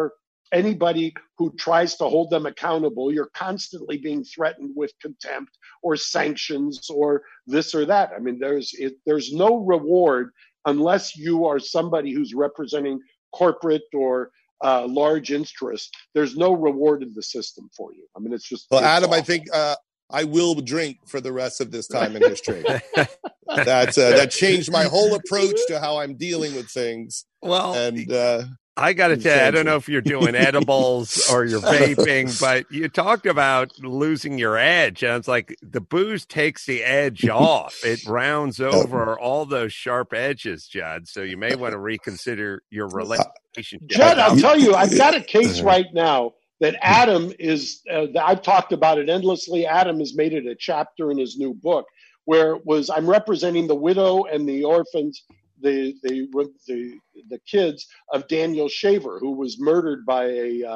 anybody who tries to hold them accountable, you're constantly being threatened with contempt or sanctions or this or that. I mean, there's no reward unless you are somebody who's representing corporate or large interest. There's no reward in the system for you. I mean, it's just. Well, it's Adam, awful. I think I will drink for the rest of this time in history. That changed my whole approach to how I'm dealing with things. Well, and I got to tell you, I don't know if you're doing edibles or you're vaping, but you talked about losing your edge. And it's like the booze takes the edge off. It rounds over all those sharp edges, Judd. So you may want to reconsider your relationship. Judd, I'll tell you, I've got a case right now that Adam is, I've talked about it endlessly. Adam has made it a chapter in his new book where I'm representing the widow and the orphans, the kids of Daniel Shaver, who was murdered by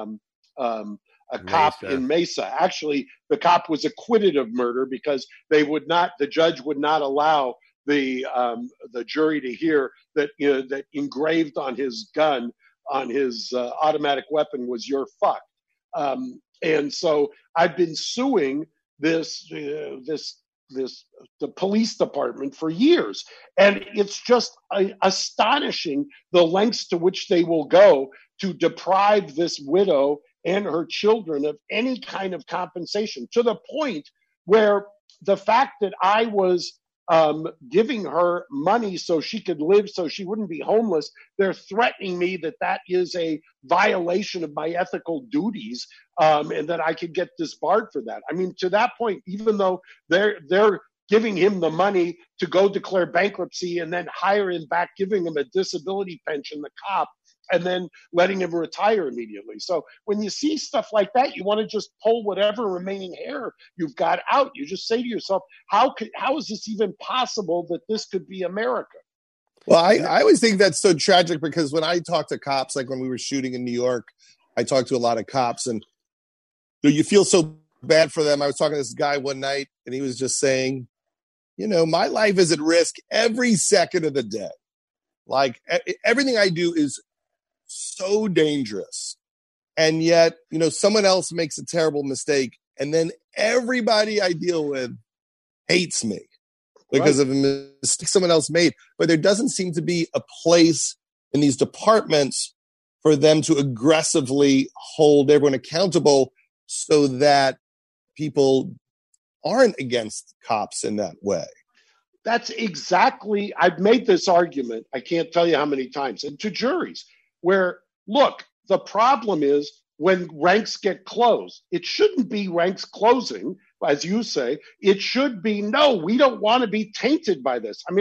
a cop in Mesa. Actually, the cop was acquitted of murder because the judge would not allow the jury to hear that that engraved on his gun, on his automatic weapon, was "You're fucked." And so I've been suing the police department for years. And it's just astonishing the lengths to which they will go to deprive this widow and her children of any kind of compensation, to the point where the fact that I was giving her money so she could live, so she wouldn't be homeless, they're threatening me that is a violation of my ethical duties, and that I could get disbarred for that. I mean, to that point, even though they're giving him the money to go declare bankruptcy and then hire him back, giving him a disability pension, the cop, and then letting him retire immediately. So when you see stuff like that, you want to just pull whatever remaining hair you've got out. You just say to yourself, how is this even possible that this could be America? Well, I always think that's so tragic, because when I talk to cops, like when we were shooting in New York, I talked to a lot of cops, and you feel so bad for them. I was talking to this guy one night, and he was just saying, my life is at risk every second of the day. Like everything I do is so dangerous. And yet, someone else makes a terrible mistake, and then everybody I deal with hates me because of a mistake someone else made. But there doesn't seem to be a place in these departments for them to aggressively hold everyone accountable so that people aren't against cops in that way. That's exactly, I've made this argument, I can't tell you how many times, and to juries, where, look, the problem is when ranks get closed. It shouldn't be ranks closing, as you say. It should be, no, we don't want to be tainted by this. I mean,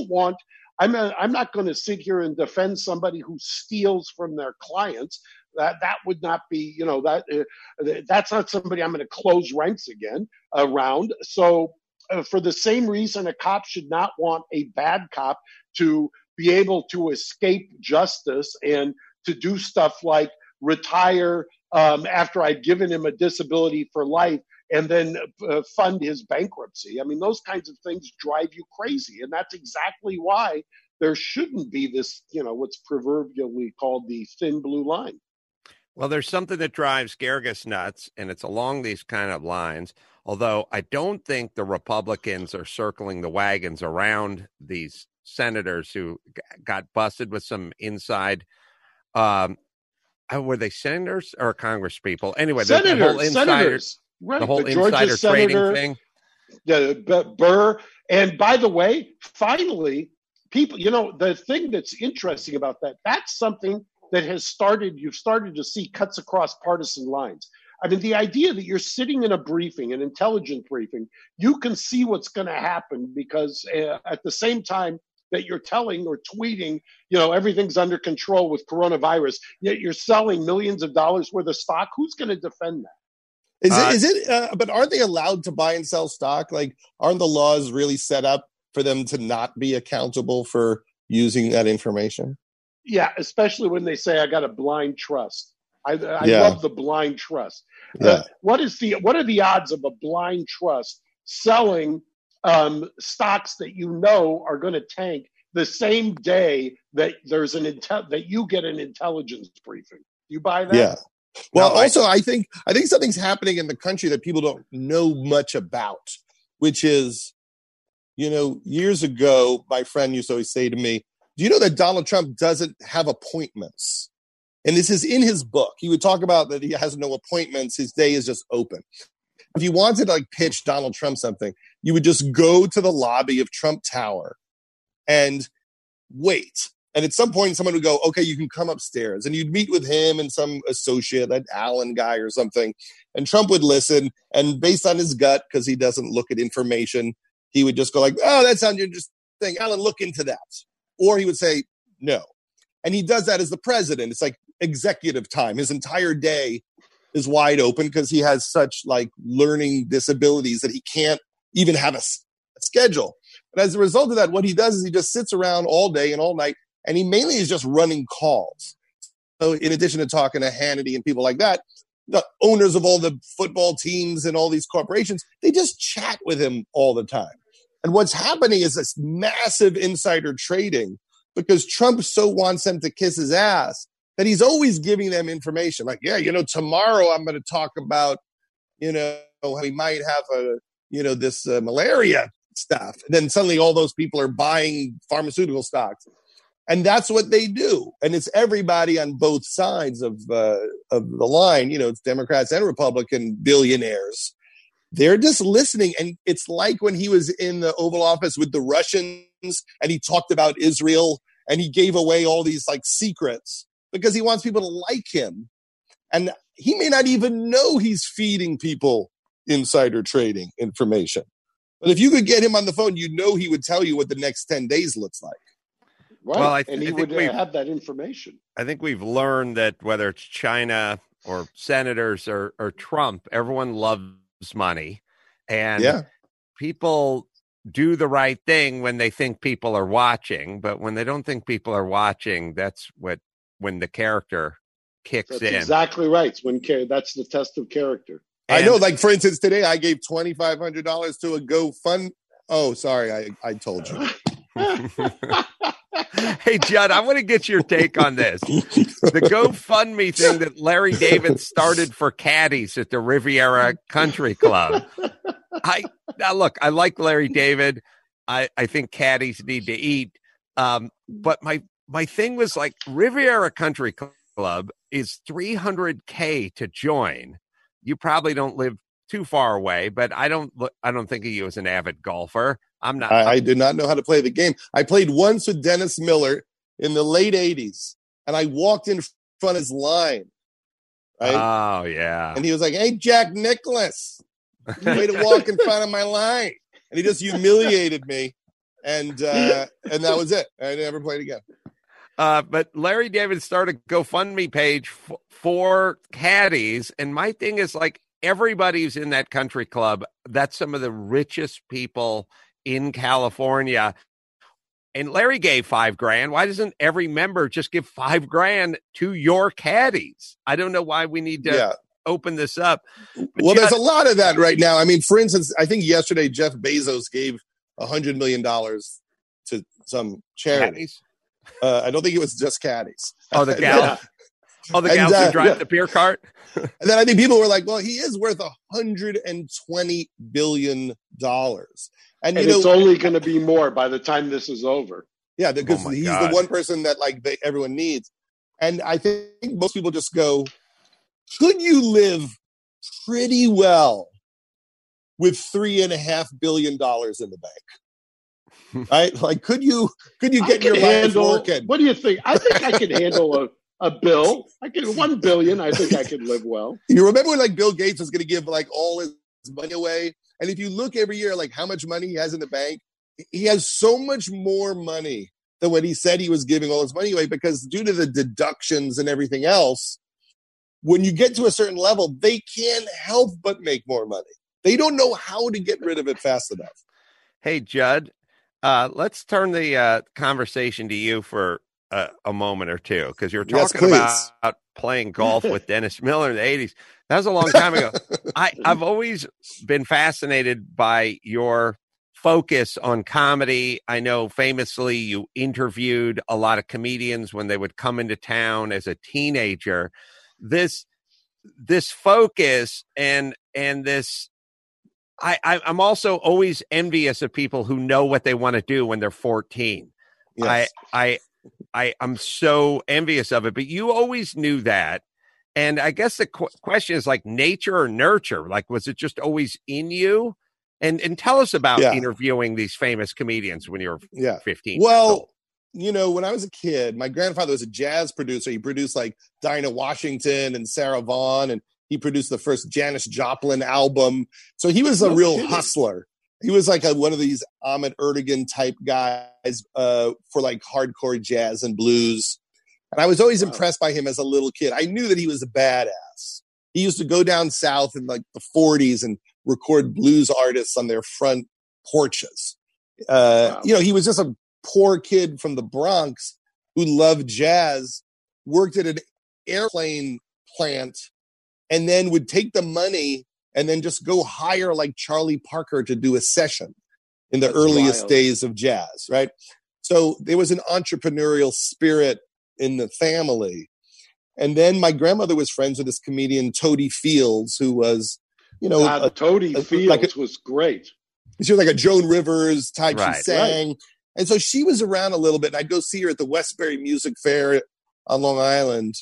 I'm not going to sit here and defend somebody who steals from their clients. That would not be, that's not somebody I'm going to close ranks again around. So for the same reason, a cop should not want a bad cop to be able to escape justice and to do stuff like retire after I'd given him a disability for life and then fund his bankruptcy. I mean, those kinds of things drive you crazy. And that's exactly why there shouldn't be this, what's proverbially called the thin blue line. Well, there's something that drives Gerges nuts, and it's along these kind of lines, although I don't think the Republicans are circling the wagons around these senators who got busted with some inside, were they senators or Congress people? Anyway, senators, the whole insider, right. the whole the insider trading thing. Burr. And by the way, finally, people, the thing that's interesting about that's something that you've started to see cuts across partisan lines. I mean, the idea that you're sitting in a briefing, an intelligence briefing, you can see what's going to happen because at the same time that you're telling or tweeting, everything's under control with coronavirus, yet you're selling millions of dollars worth of stock. Who's going to defend that? But aren't they allowed to buy and sell stock? Like, aren't the laws really set up for them to not be accountable for using that information? Yeah, especially when they say I got a blind trust. I love the blind trust. Yeah. What are the odds of a blind trust selling stocks that are going to tank the same day that there's that you get an intelligence briefing? You buy that? Yeah. Well, also, I think something's happening in the country that people don't know much about, which is, years ago, my friend used to always say to me, do you know that Donald Trump doesn't have appointments? And this is in his book. He would talk about that he has no appointments. His day is just open. If you wanted to pitch Donald Trump something, you would just go to the lobby of Trump Tower and wait. And at some point, someone would go, okay, you can come upstairs. And you'd meet with him and some associate, an Allen guy or something. And Trump would listen. And based on his gut, because he doesn't look at information, he would just go oh, that sounds interesting. Allen, look into that. Or he would say, no. And he does that as the president. It's like executive time. His entire day is wide open because he has such learning disabilities that he can't even have a schedule. And as a result of that, what he does is he just sits around all day and all night, and he mainly is just running calls. So in addition to talking to Hannity and people like that, the owners of all the football teams and all these corporations, they just chat with him all the time. And what's happening is this massive insider trading because Trump so wants them to kiss his ass that he's always giving them information. Tomorrow I'm going to talk about, how we might have this malaria stuff. And then suddenly all those people are buying pharmaceutical stocks. And that's what they do. And it's everybody on both sides of the line. It's Democrats and Republican billionaires. They're just listening. And it's like when he was in the Oval Office with the Russians and he talked about Israel and he gave away all these secrets because he wants people to like him. And he may not even know he's feeding people insider trading information. But if you could get him on the phone, he would tell you what the next 10 days looks like. Right. Well, and he would have that information. I think we've learned that whether it's China or senators or Trump, everyone loves money. And people do the right thing when they think people are watching. But when they don't think people are watching, that's when the character kicks in. Exactly right. That's the test of character. And I know, for instance, today I gave $2,500 to a GoFund. Oh, sorry, I told you. Hey, Judd, I want to get your take on this. The GoFundMe thing that Larry David started for caddies at the Riviera Country Club. I like Larry David. I think caddies need to eat. But my thing was Riviera Country Club is $300K to join. You probably don't live too far away, but I don't think of you as an avid golfer. I'm not. I did not know how to play the game. I played once with Dennis Miller in the late 80s, and I walked in front of his line. Right? Oh, yeah. And he was like, hey, Jack Nicklaus, way to walk in front of my line. And he just humiliated me, and that was it. I never played again. But Larry David started a GoFundMe page for caddies, and my thing is everybody's in that country club. That's some of the richest people in California. And Larry gave $5,000. Why doesn't every member just give $5,000 to your caddies? I don't know why we need to open this up. But there's a lot of that right now. I mean, for instance, I think yesterday Jeff Bezos gave $100 million to some charity. Caddies? I don't think it was just caddies. Oh, the gal. Oh, the gals who drive the beer cart. And then I think people were like, well, he is worth $120 billion. And it's only going to be more by the time this is over. Yeah, because he's the one person that everyone needs. And I think most people just go, could you live pretty well with $3.5 billion in the bank? Right? Could you get your life working? What do you think? I think I could handle a bill. I could $1 billion. I think I could live well. You remember when Bill Gates was going to give all his money away? And if you look every year, how much money he has in the bank, he has so much more money than when he said he was giving all his money away, because due to the deductions and everything else, when you get to a certain level, they can't help but make more money. They don't know how to get rid of it fast enough. Hey, Judd, let's turn the conversation to you for a moment or two, because you're talking about playing golf with Dennis Miller in the 80s. That was a long time ago. I've always been fascinated by your focus on comedy. I know famously you interviewed a lot of comedians when they would come into town as a teenager. This this focus and this. I'm also always envious of people who know what they want to do when they're 14. Yes. I'm so envious of it, but you always knew that. And I guess the question is like nature or nurture. Like, was it just always in you? And tell us about interviewing these famous comedians when you were 15. Well, you know, when I was a kid, my grandfather was a jazz producer. He produced like Dinah Washington and Sarah Vaughan, and he produced the first Janis Joplin album. So he was a real hustler. He was like one of these Ahmet Ertegun type guys for like hardcore jazz and blues. And I was always impressed by him as a little kid. I knew that he was a badass. He used to go down south in like the 40s and record blues artists on their front porches. You know, he was just a poor kid from the Bronx who loved jazz, worked at an airplane plant, and then would take the money and then just go hire like Charlie Parker to do a session in the earliest days of jazz, right? So there was an entrepreneurial spirit in the family. And then my grandmother was friends with this comedian, Toady Fields, who was, you know... Toady Fields was great. She was like a Joan Rivers type. She sang. Right. And so she was around a little bit. And I'd go see her at the Westbury Music Fair on Long Island.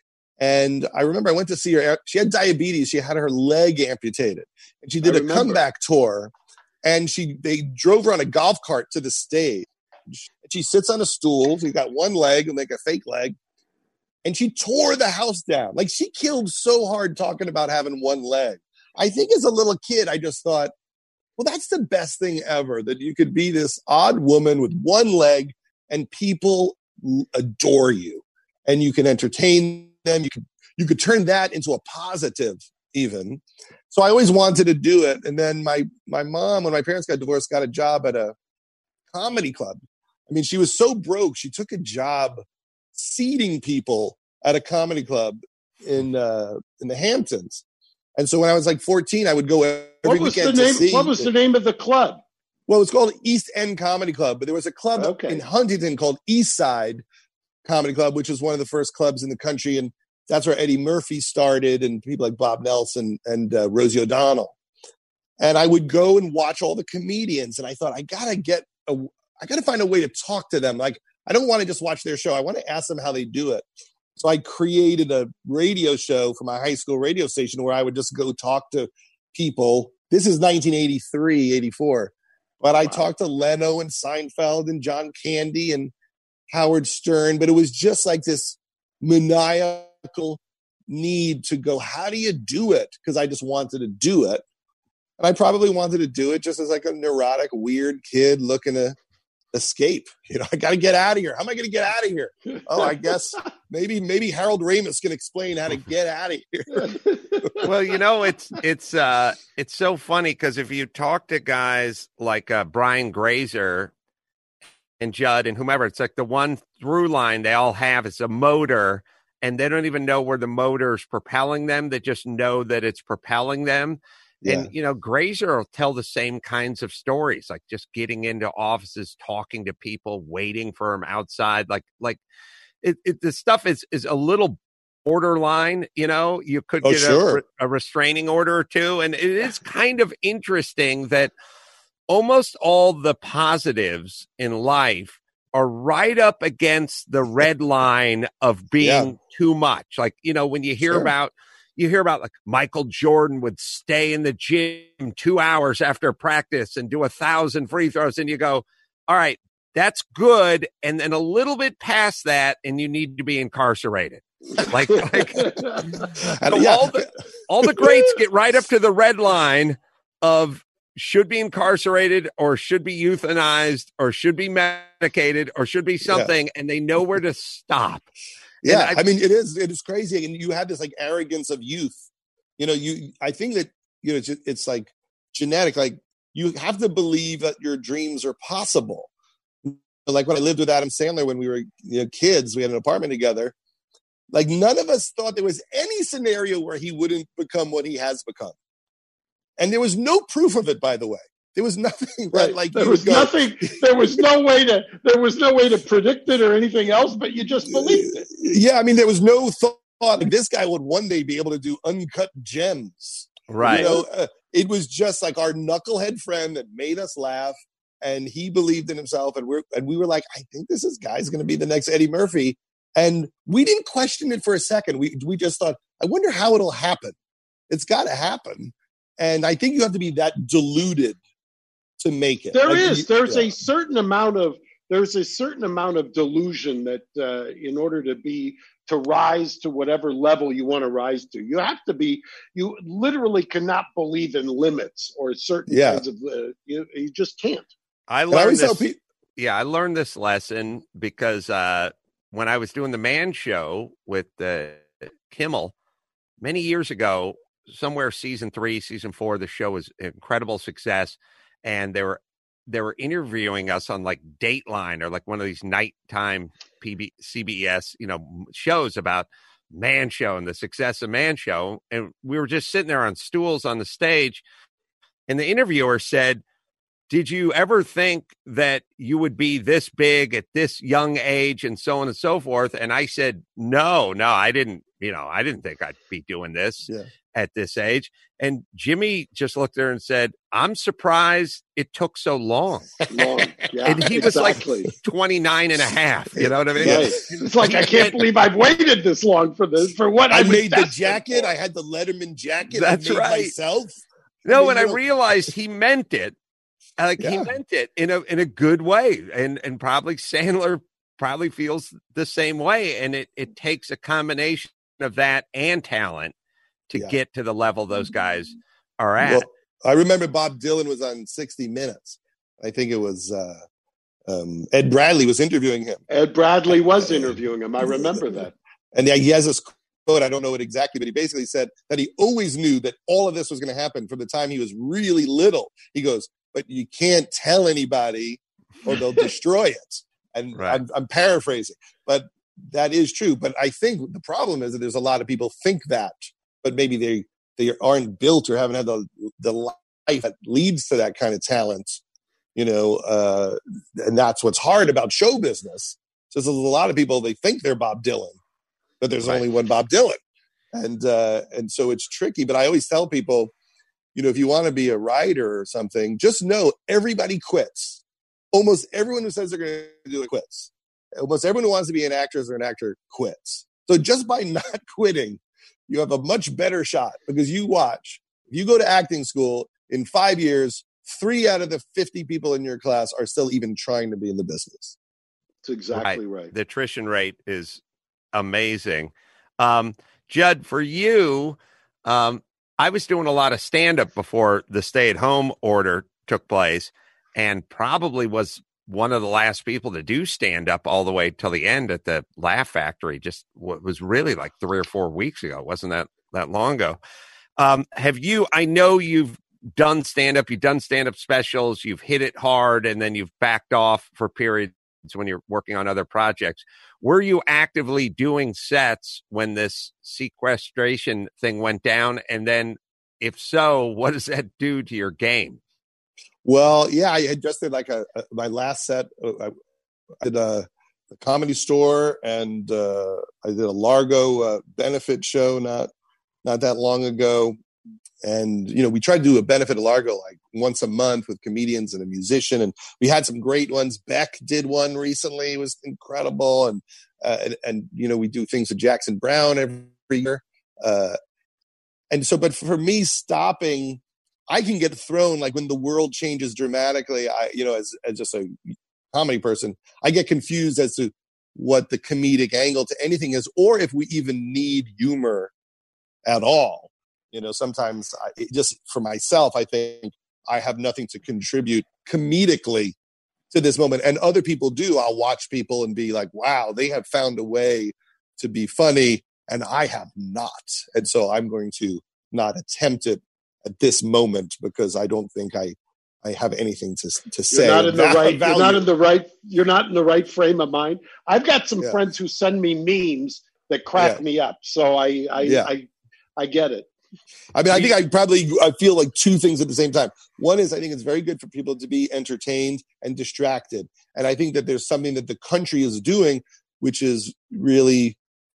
And I remember I went to see her. She had diabetes. She had her leg amputated. And she did a comeback tour. And they drove her on a golf cart to the stage. She sits on a stool. She's got one leg, like a fake leg. And she tore the house down. Like, she killed so hard talking about having one leg. I think as a little kid, I just thought, well, that's the best thing ever, that you could be this odd woman with one leg and people adore you. And you can entertain them. You could turn that into a positive even. So I always wanted to do it. And then my mom, when my parents got divorced, got a job at a comedy club. I mean, she was so broke, she took a job seating people at a comedy club in the Hamptons. And so when I was like 14, I would go every weekend to see. What was the name of the club? Well, it's called East End Comedy Club, but there was a club in Huntington called East Side Comedy Club, which was one of the first clubs in the country. And that's where Eddie Murphy started and people like Bob Nelson and Rosie O'Donnell. And I would go and watch all the comedians. And I thought, I got to find a way to talk to them. Like, I don't want to just watch their show. I want to ask them how they do it. So I created a radio show for my high school radio station where I would just go talk to people. This is 1983, 84. But I talked to Leno and Seinfeld and John Candy and Howard Stern. But it was just like this maniacal need to go, how do you do it? Because I just wanted to do it. And I probably wanted to do it just as like a neurotic, weird kid looking to escape. You know, I got to get out of here. How am I going to get out of here? Oh, I guess maybe Harold Ramis can explain how to get out of here. Well, you know, it's so funny because if you talk to guys like Brian Grazer and Judd and whomever, it's like the one through line they all have is a motor, and they don't even know where the motor's propelling them. They just know that it's propelling them. Yeah. And, you know, Grazer will tell the same kinds of stories, like just getting into offices, talking to people, waiting for them outside. Like the stuff is a little borderline, you know, you could get a restraining order or two. And it is kind of interesting that almost all the positives in life are right up against the red line of being too much. Like, you know, when you hear about like Michael Jordan would stay in the gym 2 hours after practice and do 1,000 free throws. And you go, all right, that's good. And then a little bit past that, and you need to be incarcerated. Like all the greats get right up to the red line of should be incarcerated or should be euthanized or should be medicated or should be something. And they know where to stop. Yeah, I mean, it is crazy. And you have this like arrogance of youth. You know, I think that, you know, it's like genetic. Like, you have to believe that your dreams are possible. Like when I lived with Adam Sandler when we were, you know, kids, we had an apartment together. Like, none of us thought there was any scenario where he wouldn't become what he has become. And there was no proof of it, by the way. There was nothing that like there was nothing. There was no way to predict it or anything else, but you just believed it. Yeah, I mean, there was no thought thought like, this guy would one day be able to do Uncut Gems. Right. You know, it was just like our knucklehead friend that made us laugh, and he believed in himself, and we were like, I think this guy's going to be the next Eddie Murphy, and we didn't question it for a second. We just thought, I wonder how it'll happen. It's got to happen, and I think you have to be that deluded to make it. There's a certain amount of delusion that in order to rise to whatever level you want to rise to, you literally cannot believe in limits or certain kinds of, you just can't. I learned this lesson because when I was doing the Man Show with Kimmel many years ago, somewhere season 3, season 4, the show was an incredible success. And they were interviewing us on like Dateline or like one of these nighttime CBS, shows about Man Show and the success of Man Show. And we were just sitting there on stools on the stage. And the interviewer said, did you ever think that you would be this big at this young age and so on and so forth? And I said, no, I didn't, I didn't think I'd be doing this at this age. And Jimmy just looked there and said, I'm surprised it took so long. And he was like 29 and a half. You know what I mean? Right. It's like, I can't believe I've waited this long for this, for what I made the jacket. I had the Letterman jacket. That's right. Myself. No, and I realized he meant it. He meant it in a good way. And probably Sandler probably feels the same way. And it takes a combination of that and talent to get to the level those guys are at. Well, I remember Bob Dylan was on 60 Minutes. I think it was Ed Bradley was interviewing him. Ed Bradley was interviewing him. I remember that. And he has this quote, I don't know it exactly, but he basically said that he always knew that all of this was going to happen from the time he was really little. He goes, but you can't tell anybody or they'll destroy it. And I'm paraphrasing, but that is true. But I think the problem is that there's a lot of people think that, but maybe they aren't built or haven't had the life that leads to that kind of talent, and that's what's hard about show business. So there's a lot of people, they think they're Bob Dylan, but there's only one Bob Dylan. And so it's tricky. But I always tell people, if you want to be a writer or something, just know everybody quits. Almost everyone who says they're going to do it quits. Almost everyone who wants to be an actress or an actor quits. So just by not quitting, you have a much better shot, because you watch, if you go to acting school in 5 years, 3 out of the 50 people in your class are still even trying to be in the business. That's exactly right. The attrition rate is amazing. Judd, for you, I was doing a lot of stand-up before the stay-at-home order took place, and probably was one of the last people to do stand-up all the way till the end at the Laugh Factory. Just what was really like 3 or 4 weeks ago. It wasn't that long ago. I know you've done stand-up, you've done stand-up specials, you've hit it hard, and then you've backed off for periods when you're working on other projects. Were you actively doing sets when this sequestration thing went down? And then if so, what does that do to your game? Well, yeah, I had just did like my last set. I did the Comedy Store, and I did a Largo benefit show not that long ago. And, we tried to do a benefit at Largo like once a month with comedians and a musician. And we had some great ones. Beck did one recently. It was incredible. And we do things with Jackson Brown every year. But for me, stopping, I can get thrown, like when the world changes dramatically, as just a comedy person, I get confused as to what the comedic angle to anything is, or if we even need humor at all. Sometimes just for myself, I think I have nothing to contribute comedically to this moment. And other people do. I'll watch people and be like, wow, they have found a way to be funny, and I have not. And so I'm going to not attempt it at this moment, because I don't think I have anything to say. You're not in the right frame of mind. I've got some friends who send me memes that crack me up. So I get it. I mean, I think I feel like two things at the same time. One is, I think it's very good for people to be entertained and distracted. And I think that there's something that the country is doing, which is really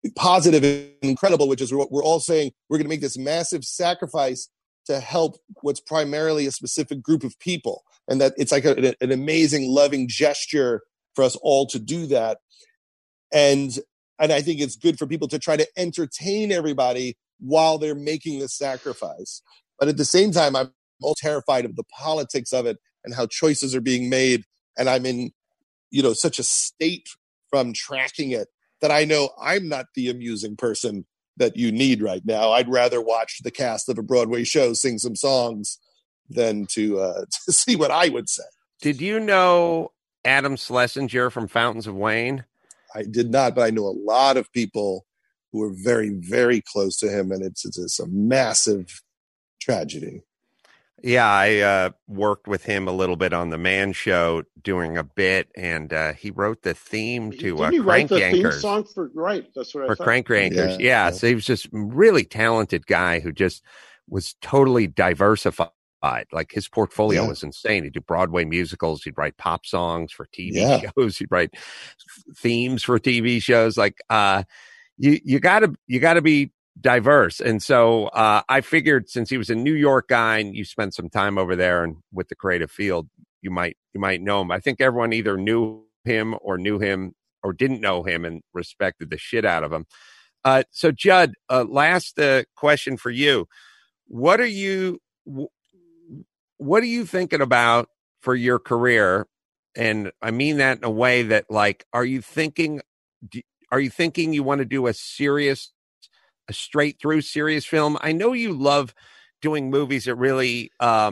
positive and incredible, which is we're all saying we're going to make this massive sacrifice to help what's primarily a specific group of people. And that it's like an amazing, loving gesture for us all to do that. And I think it's good for people to try to entertain everybody while they're making this sacrifice. But at the same time, I'm all terrified of the politics of it and how choices are being made. And I'm in, such a state from tracking it that I know I'm not the amusing person that you need right now. I'd rather watch the cast of a Broadway show sing some songs than to see what I would say. Did you know Adam Schlesinger from Fountains of Wayne? I did not, but I know a lot of people who are very, very close to him, and it's a massive tragedy. Yeah, I worked with him a little bit on the Man Show doing a bit, and he wrote the theme to Crank Yankers. Theme song for that's what I thought. For Crank Yankers, yeah. So he was just really talented guy who just was totally diversified. Like his portfolio was insane. He'd do Broadway musicals. He'd write pop songs for TV shows. He'd write themes for TV shows. Like you gotta be diverse. And so I figured since he was a New York guy and you spent some time over there and with the creative field, you might know him. I think everyone either knew him or didn't know him and respected the shit out of him. So Judd, last question for you. What are you thinking about for your career? And I mean that in a way that, like, are you thinking you want to do a straight through serious film? I know you love doing movies that really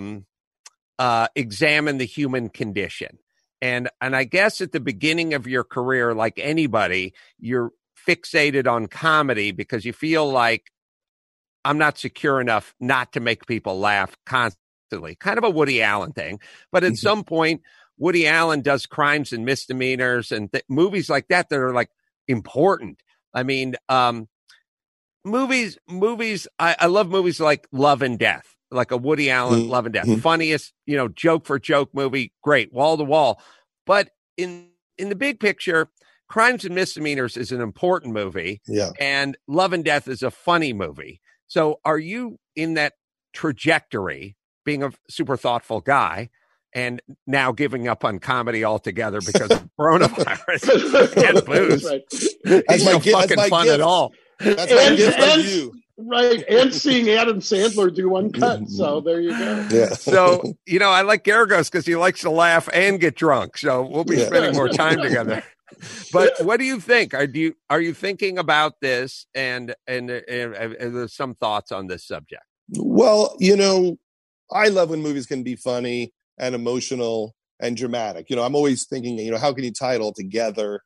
examine the human condition. And I guess at the beginning of your career, like anybody, you're fixated on comedy because you feel like I'm not secure enough not to make people laugh constantly. Kind of a Woody Allen thing. But at some point, Woody Allen does Crimes and Misdemeanors and movies like that are like important. I mean, movies. I love movies like Love and Death, like a Woody Allen Love and Death, funniest, joke for joke movie, great, wall to wall. But in the big picture, Crimes and Misdemeanors is an important movie, and Love and Death is a funny movie. So, are you in that trajectory, being a super thoughtful guy, and now giving up on comedy altogether because of coronavirus and booze? It's no fucking fun at all. That's my gift to you. Right. And seeing Adam Sandler do Uncut. So there you go. Yeah. So, I like Garagos because he likes to laugh and get drunk. So we'll be spending more time together. But what do you think? Are you thinking about this and there's some thoughts on this subject? Well, I love when movies can be funny and emotional and dramatic. I'm always thinking, how can you tie it all together?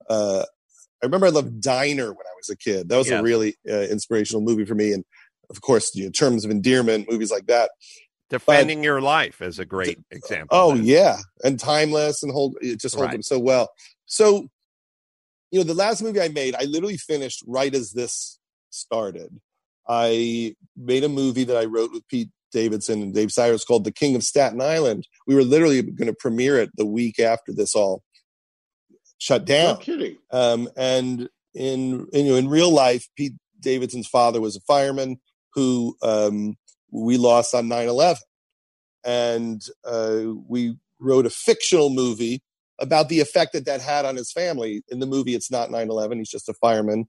I remember I loved Diner when I was a kid. That was a really inspirational movie for me. And of course, Terms of Endearment, movies like that. Defending Your Life is a great example. Oh, yeah. And Timeless and holds them so well. So, the last movie I made, I literally finished right as this started. I made a movie that I wrote with Pete Davidson and Dave Cyrus called The King of Staten Island. We were literally going to premiere it the week after this all shut down. No kidding. And in real life, Pete Davidson's father was a fireman who we lost on 9/11. And we wrote a fictional movie about the effect that had on his family. In the movie, it's not 9/11. He's just a fireman.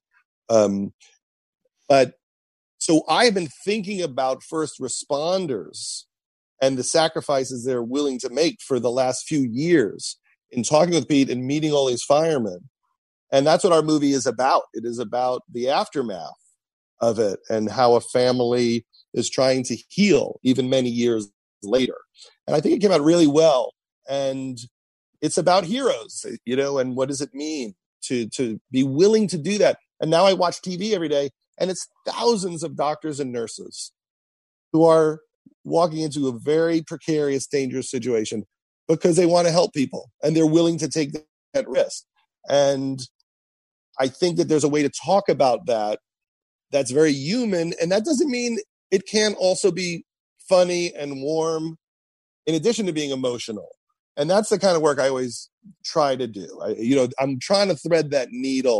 But so I've been thinking about first responders and the sacrifices they're willing to make for the last few years in talking with Pete and meeting all these firemen. And that's what our movie is about. It is about the aftermath of it and how a family is trying to heal even many years later. And I think it came out really well. And it's about heroes, and what does it mean to be willing to do that? And now I watch TV every day, and it's thousands of doctors and nurses who are walking into a very precarious, dangerous situation because they want to help people, and they're willing to take that risk. And I think that there's a way to talk about that that's very human, and that doesn't mean it can also be funny and warm in addition to being emotional. And that's the kind of work I always try to do. I'm trying to thread that needle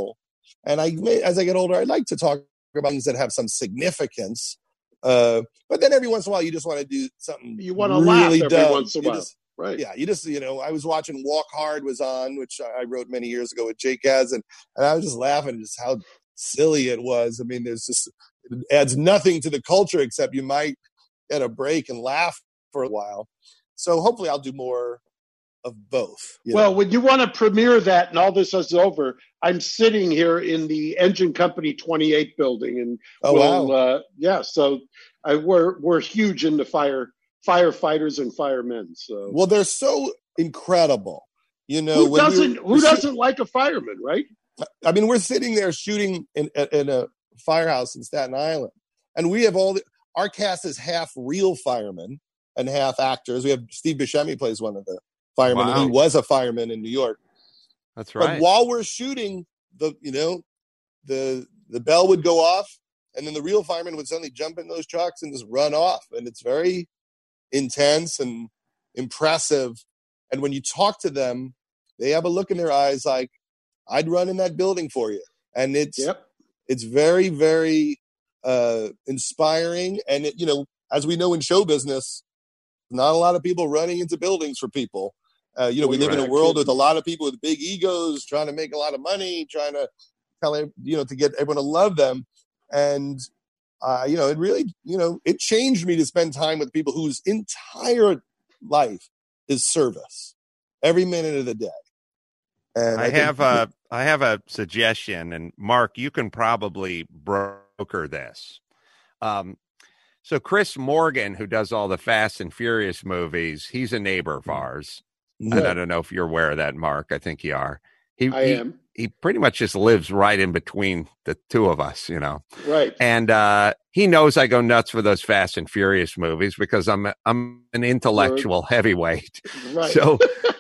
And as I get older, I like to talk about things that have some significance. But then every once in a while, you just want to do something. You want to really laugh every once in a while. Right. Yeah, I was watching Walk Hard was on, which I wrote many years ago with Jake Kaz, and I was just laughing at just how silly it was. I mean, it adds nothing to the culture except you might get a break and laugh for a while. So hopefully I'll do more of both. Well, when you want to premiere that and all this is over, I'm sitting here in the Engine Company 28 building, and wow. So we're huge into firefighters and firemen. So they're so incredible. Who doesn't like a fireman, right? I mean, we're sitting there shooting in a firehouse in Staten Island, and we have our cast is half real firemen and half actors. We have Steve Buscemi plays one of the firemen. Wow. He was a fireman in New York. That's right. But while we're shooting, the bell would go off, and then the real fireman would suddenly jump in those trucks and just run off, and it's very intense and impressive. And when you talk to them, they have a look in their eyes like, I'd run in that building for you. And it's very, very inspiring. And as we know in show business, not a lot of people running into buildings for people. We live in a world with a lot of people with big egos trying to make a lot of money, trying to to get everyone to love them. And it really, it changed me to spend time with people whose entire life is service every minute of the day. And I have a suggestion, and Mark, you can probably broker this. So Chris Morgan, who does all the Fast and Furious movies, he's a neighbor of ours. Yeah. And I don't know if you're aware of that, Mark. I think you are. I am. He pretty much just lives right in between the two of us, Right. And he knows I go nuts for those Fast and Furious movies because I'm an intellectual heavyweight. Right. So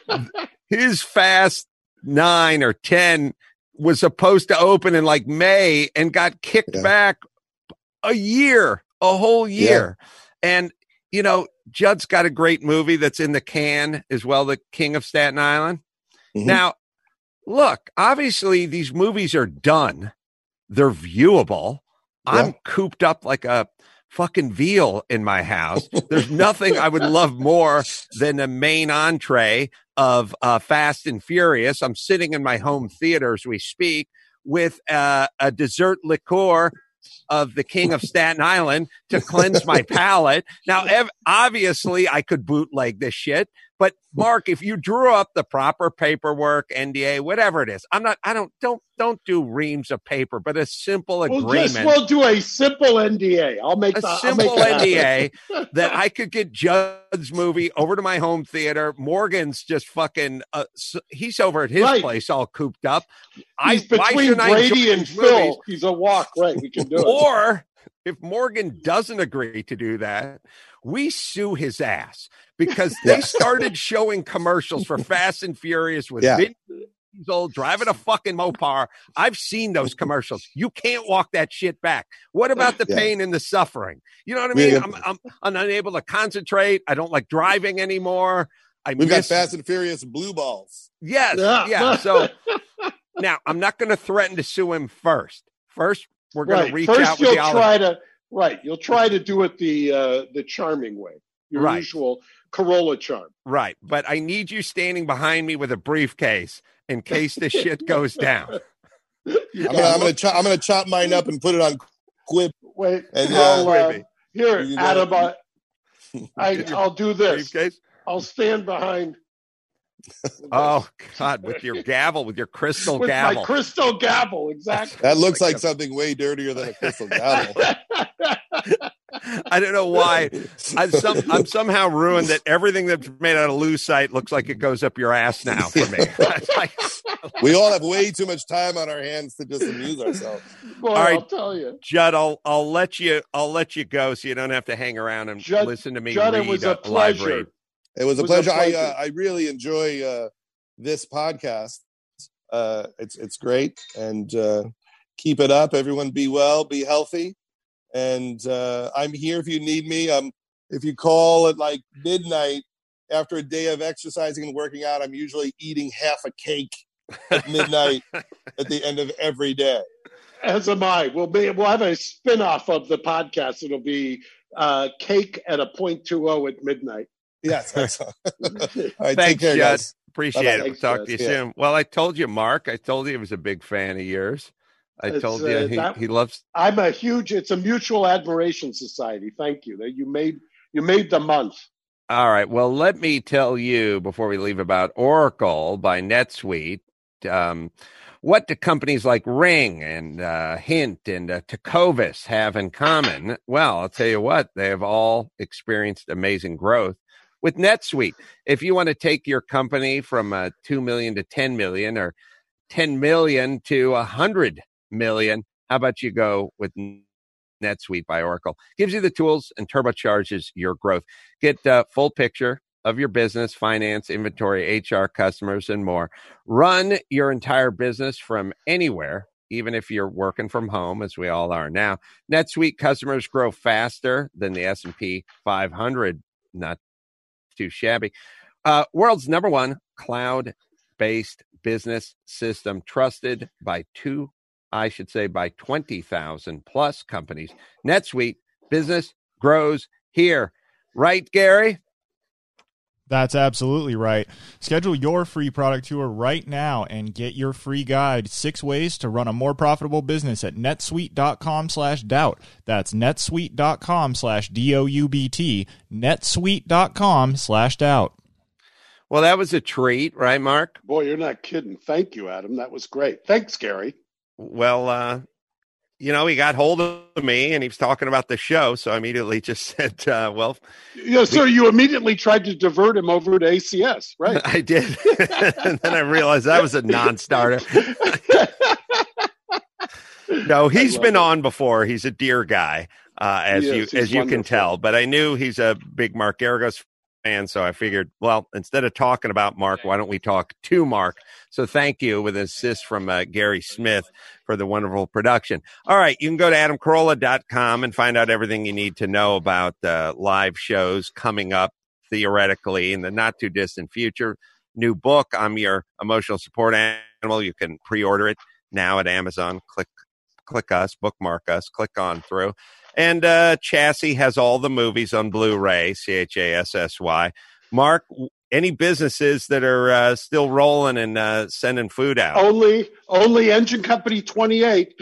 his Fast 9 or 10 was supposed to open in like May and got kicked back a whole year. Yeah. And, Judd's got a great movie that's in the can as well, The King of Staten Island. Mm-hmm. Now, look, obviously these movies are done. They're viewable. Yeah. I'm cooped up like a fucking veal in my house. There's nothing I would love more than the main entree of Fast and Furious. I'm sitting in my home theater as we speak with a dessert liqueur of The King of Staten Island to cleanse my palate. Now, obviously, I could bootleg this shit. But Mark, if you drew up the proper paperwork, NDA, whatever it is, don't do reams of paper, but a simple agreement. We'll do a simple NDA. I'll make a simple NDA that I could get Judd's movie over to my home theater. Morgan's just fucking, he's over at his place all cooped up. He's between Brady and Phil. He's a walk, right? We can do it. Or if Morgan doesn't agree to do that, we sue his ass. Because they started showing commercials for Fast and Furious with Vin Diesel driving a fucking Mopar. I've seen those commercials. You can't walk that shit back. What about the pain and the suffering? You know what I mean? I'm unable to concentrate. I don't like driving anymore. We've got Fast and Furious blue balls. Yes. Yeah. So now I'm not going to threaten to sue him first. First, we're going to reach out with You'll try to do it the charming way. Your usual Corolla charm. Right. But I need you standing behind me with a briefcase in case this shit goes down. I'm gonna chop mine up and put it on Quip. Wait, and here, Adam, I'll do this. Briefcase? I'll stand behind. Oh God, with your gavel, with your crystal gavel. My crystal gavel, exactly. That looks like something way dirtier than a crystal gavel. I don't know why. I'm somehow ruined that everything that's made out of lucite looks like it goes up your ass now for me. We all have way too much time on our hands to just amuse ourselves. Boy, all right, I'll tell you, Judd. I'll let you go so you don't have to hang around and listen to me. Judd, read it was a pleasure. It was a pleasure. I really enjoy this podcast. It's great, and keep it up. Everyone, be well, be healthy. And I'm here if you need me. If you call at like midnight after a day of exercising and working out, I'm usually eating half a cake at midnight at the end of every day. As am I. We'll have a spin-off of the podcast. It'll be cake at a 0.20 at midnight. Yes. Excellent. All right, Thanks, take care, Judd. guys. Appreciate Bye-bye. it. Thanks, We'll talk to you Judd. soon. Well, I told you, Mark. I told you he was a big fan of yours. I told you he loves. It's a mutual admiration society. Thank you. You made the month. All right. Well, let me tell you before we leave about Oracle by NetSuite. What do companies like Ring and Hint and Tecovas have in common? Well, I'll tell you what, they have all experienced amazing growth with NetSuite. If you want to take your company from 2 million to 10 million or 10 million to 100 million, how about you go with NetSuite by Oracle? Gives you the tools and turbocharges your growth. Get full picture of your business, finance, inventory, HR, customers, and more. Run your entire business from anywhere, even if you're working from home, as we all are now. NetSuite customers grow faster than the S&P 500. Not too shabby. World's number one cloud-based business system, trusted by 20,000 plus companies. NetSuite, business grows here. Right, Gary? That's absolutely right. Schedule your free product tour right now and get your free guide, 6 ways to run a more profitable business at netsuite.com/doubt. That's netsuite.com/DOUBT, netsuite.com/doubt. Well, that was a treat, right, Mark? Boy, you're not kidding. Thank you, Adam. That was great. Thanks, Gary. Well, he got hold of me and he was talking about the show. So I immediately just said, so you immediately tried to divert him over to ACS, right? I did. And then I realized that was a non-starter. No, he's been on before. He's a dear guy, as you can tell. But I knew he's a big Mark Geragos fan, so I figured, well, instead of talking about Mark, why don't we talk to Mark? So thank you, with an assist from Gary Smith, for the wonderful production. All right, you can go to adamcarolla.com and find out everything you need to know about live shows coming up, theoretically, in the not-too-distant future. New book, I'm Your Emotional Support Animal. You can pre-order it now at Amazon. Click us, bookmark us, click on through. And Chassis has all the movies on Blu-ray, CHASSY. Mark, any businesses that are still rolling and sending food out? Only Engine Company 28,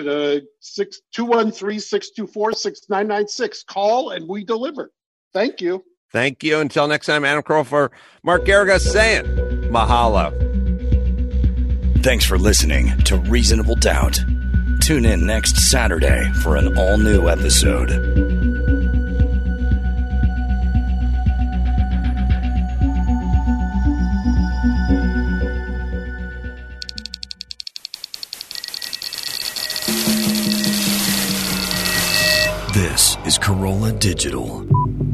213-624-6996. Call and we deliver. Thank you. Thank you. Until next time, Adam Carolla for Mark Geragos saying mahalo. Thanks for listening to Reasonable Doubt. Tune in next Saturday for an all-new episode. This is Carolla Digital.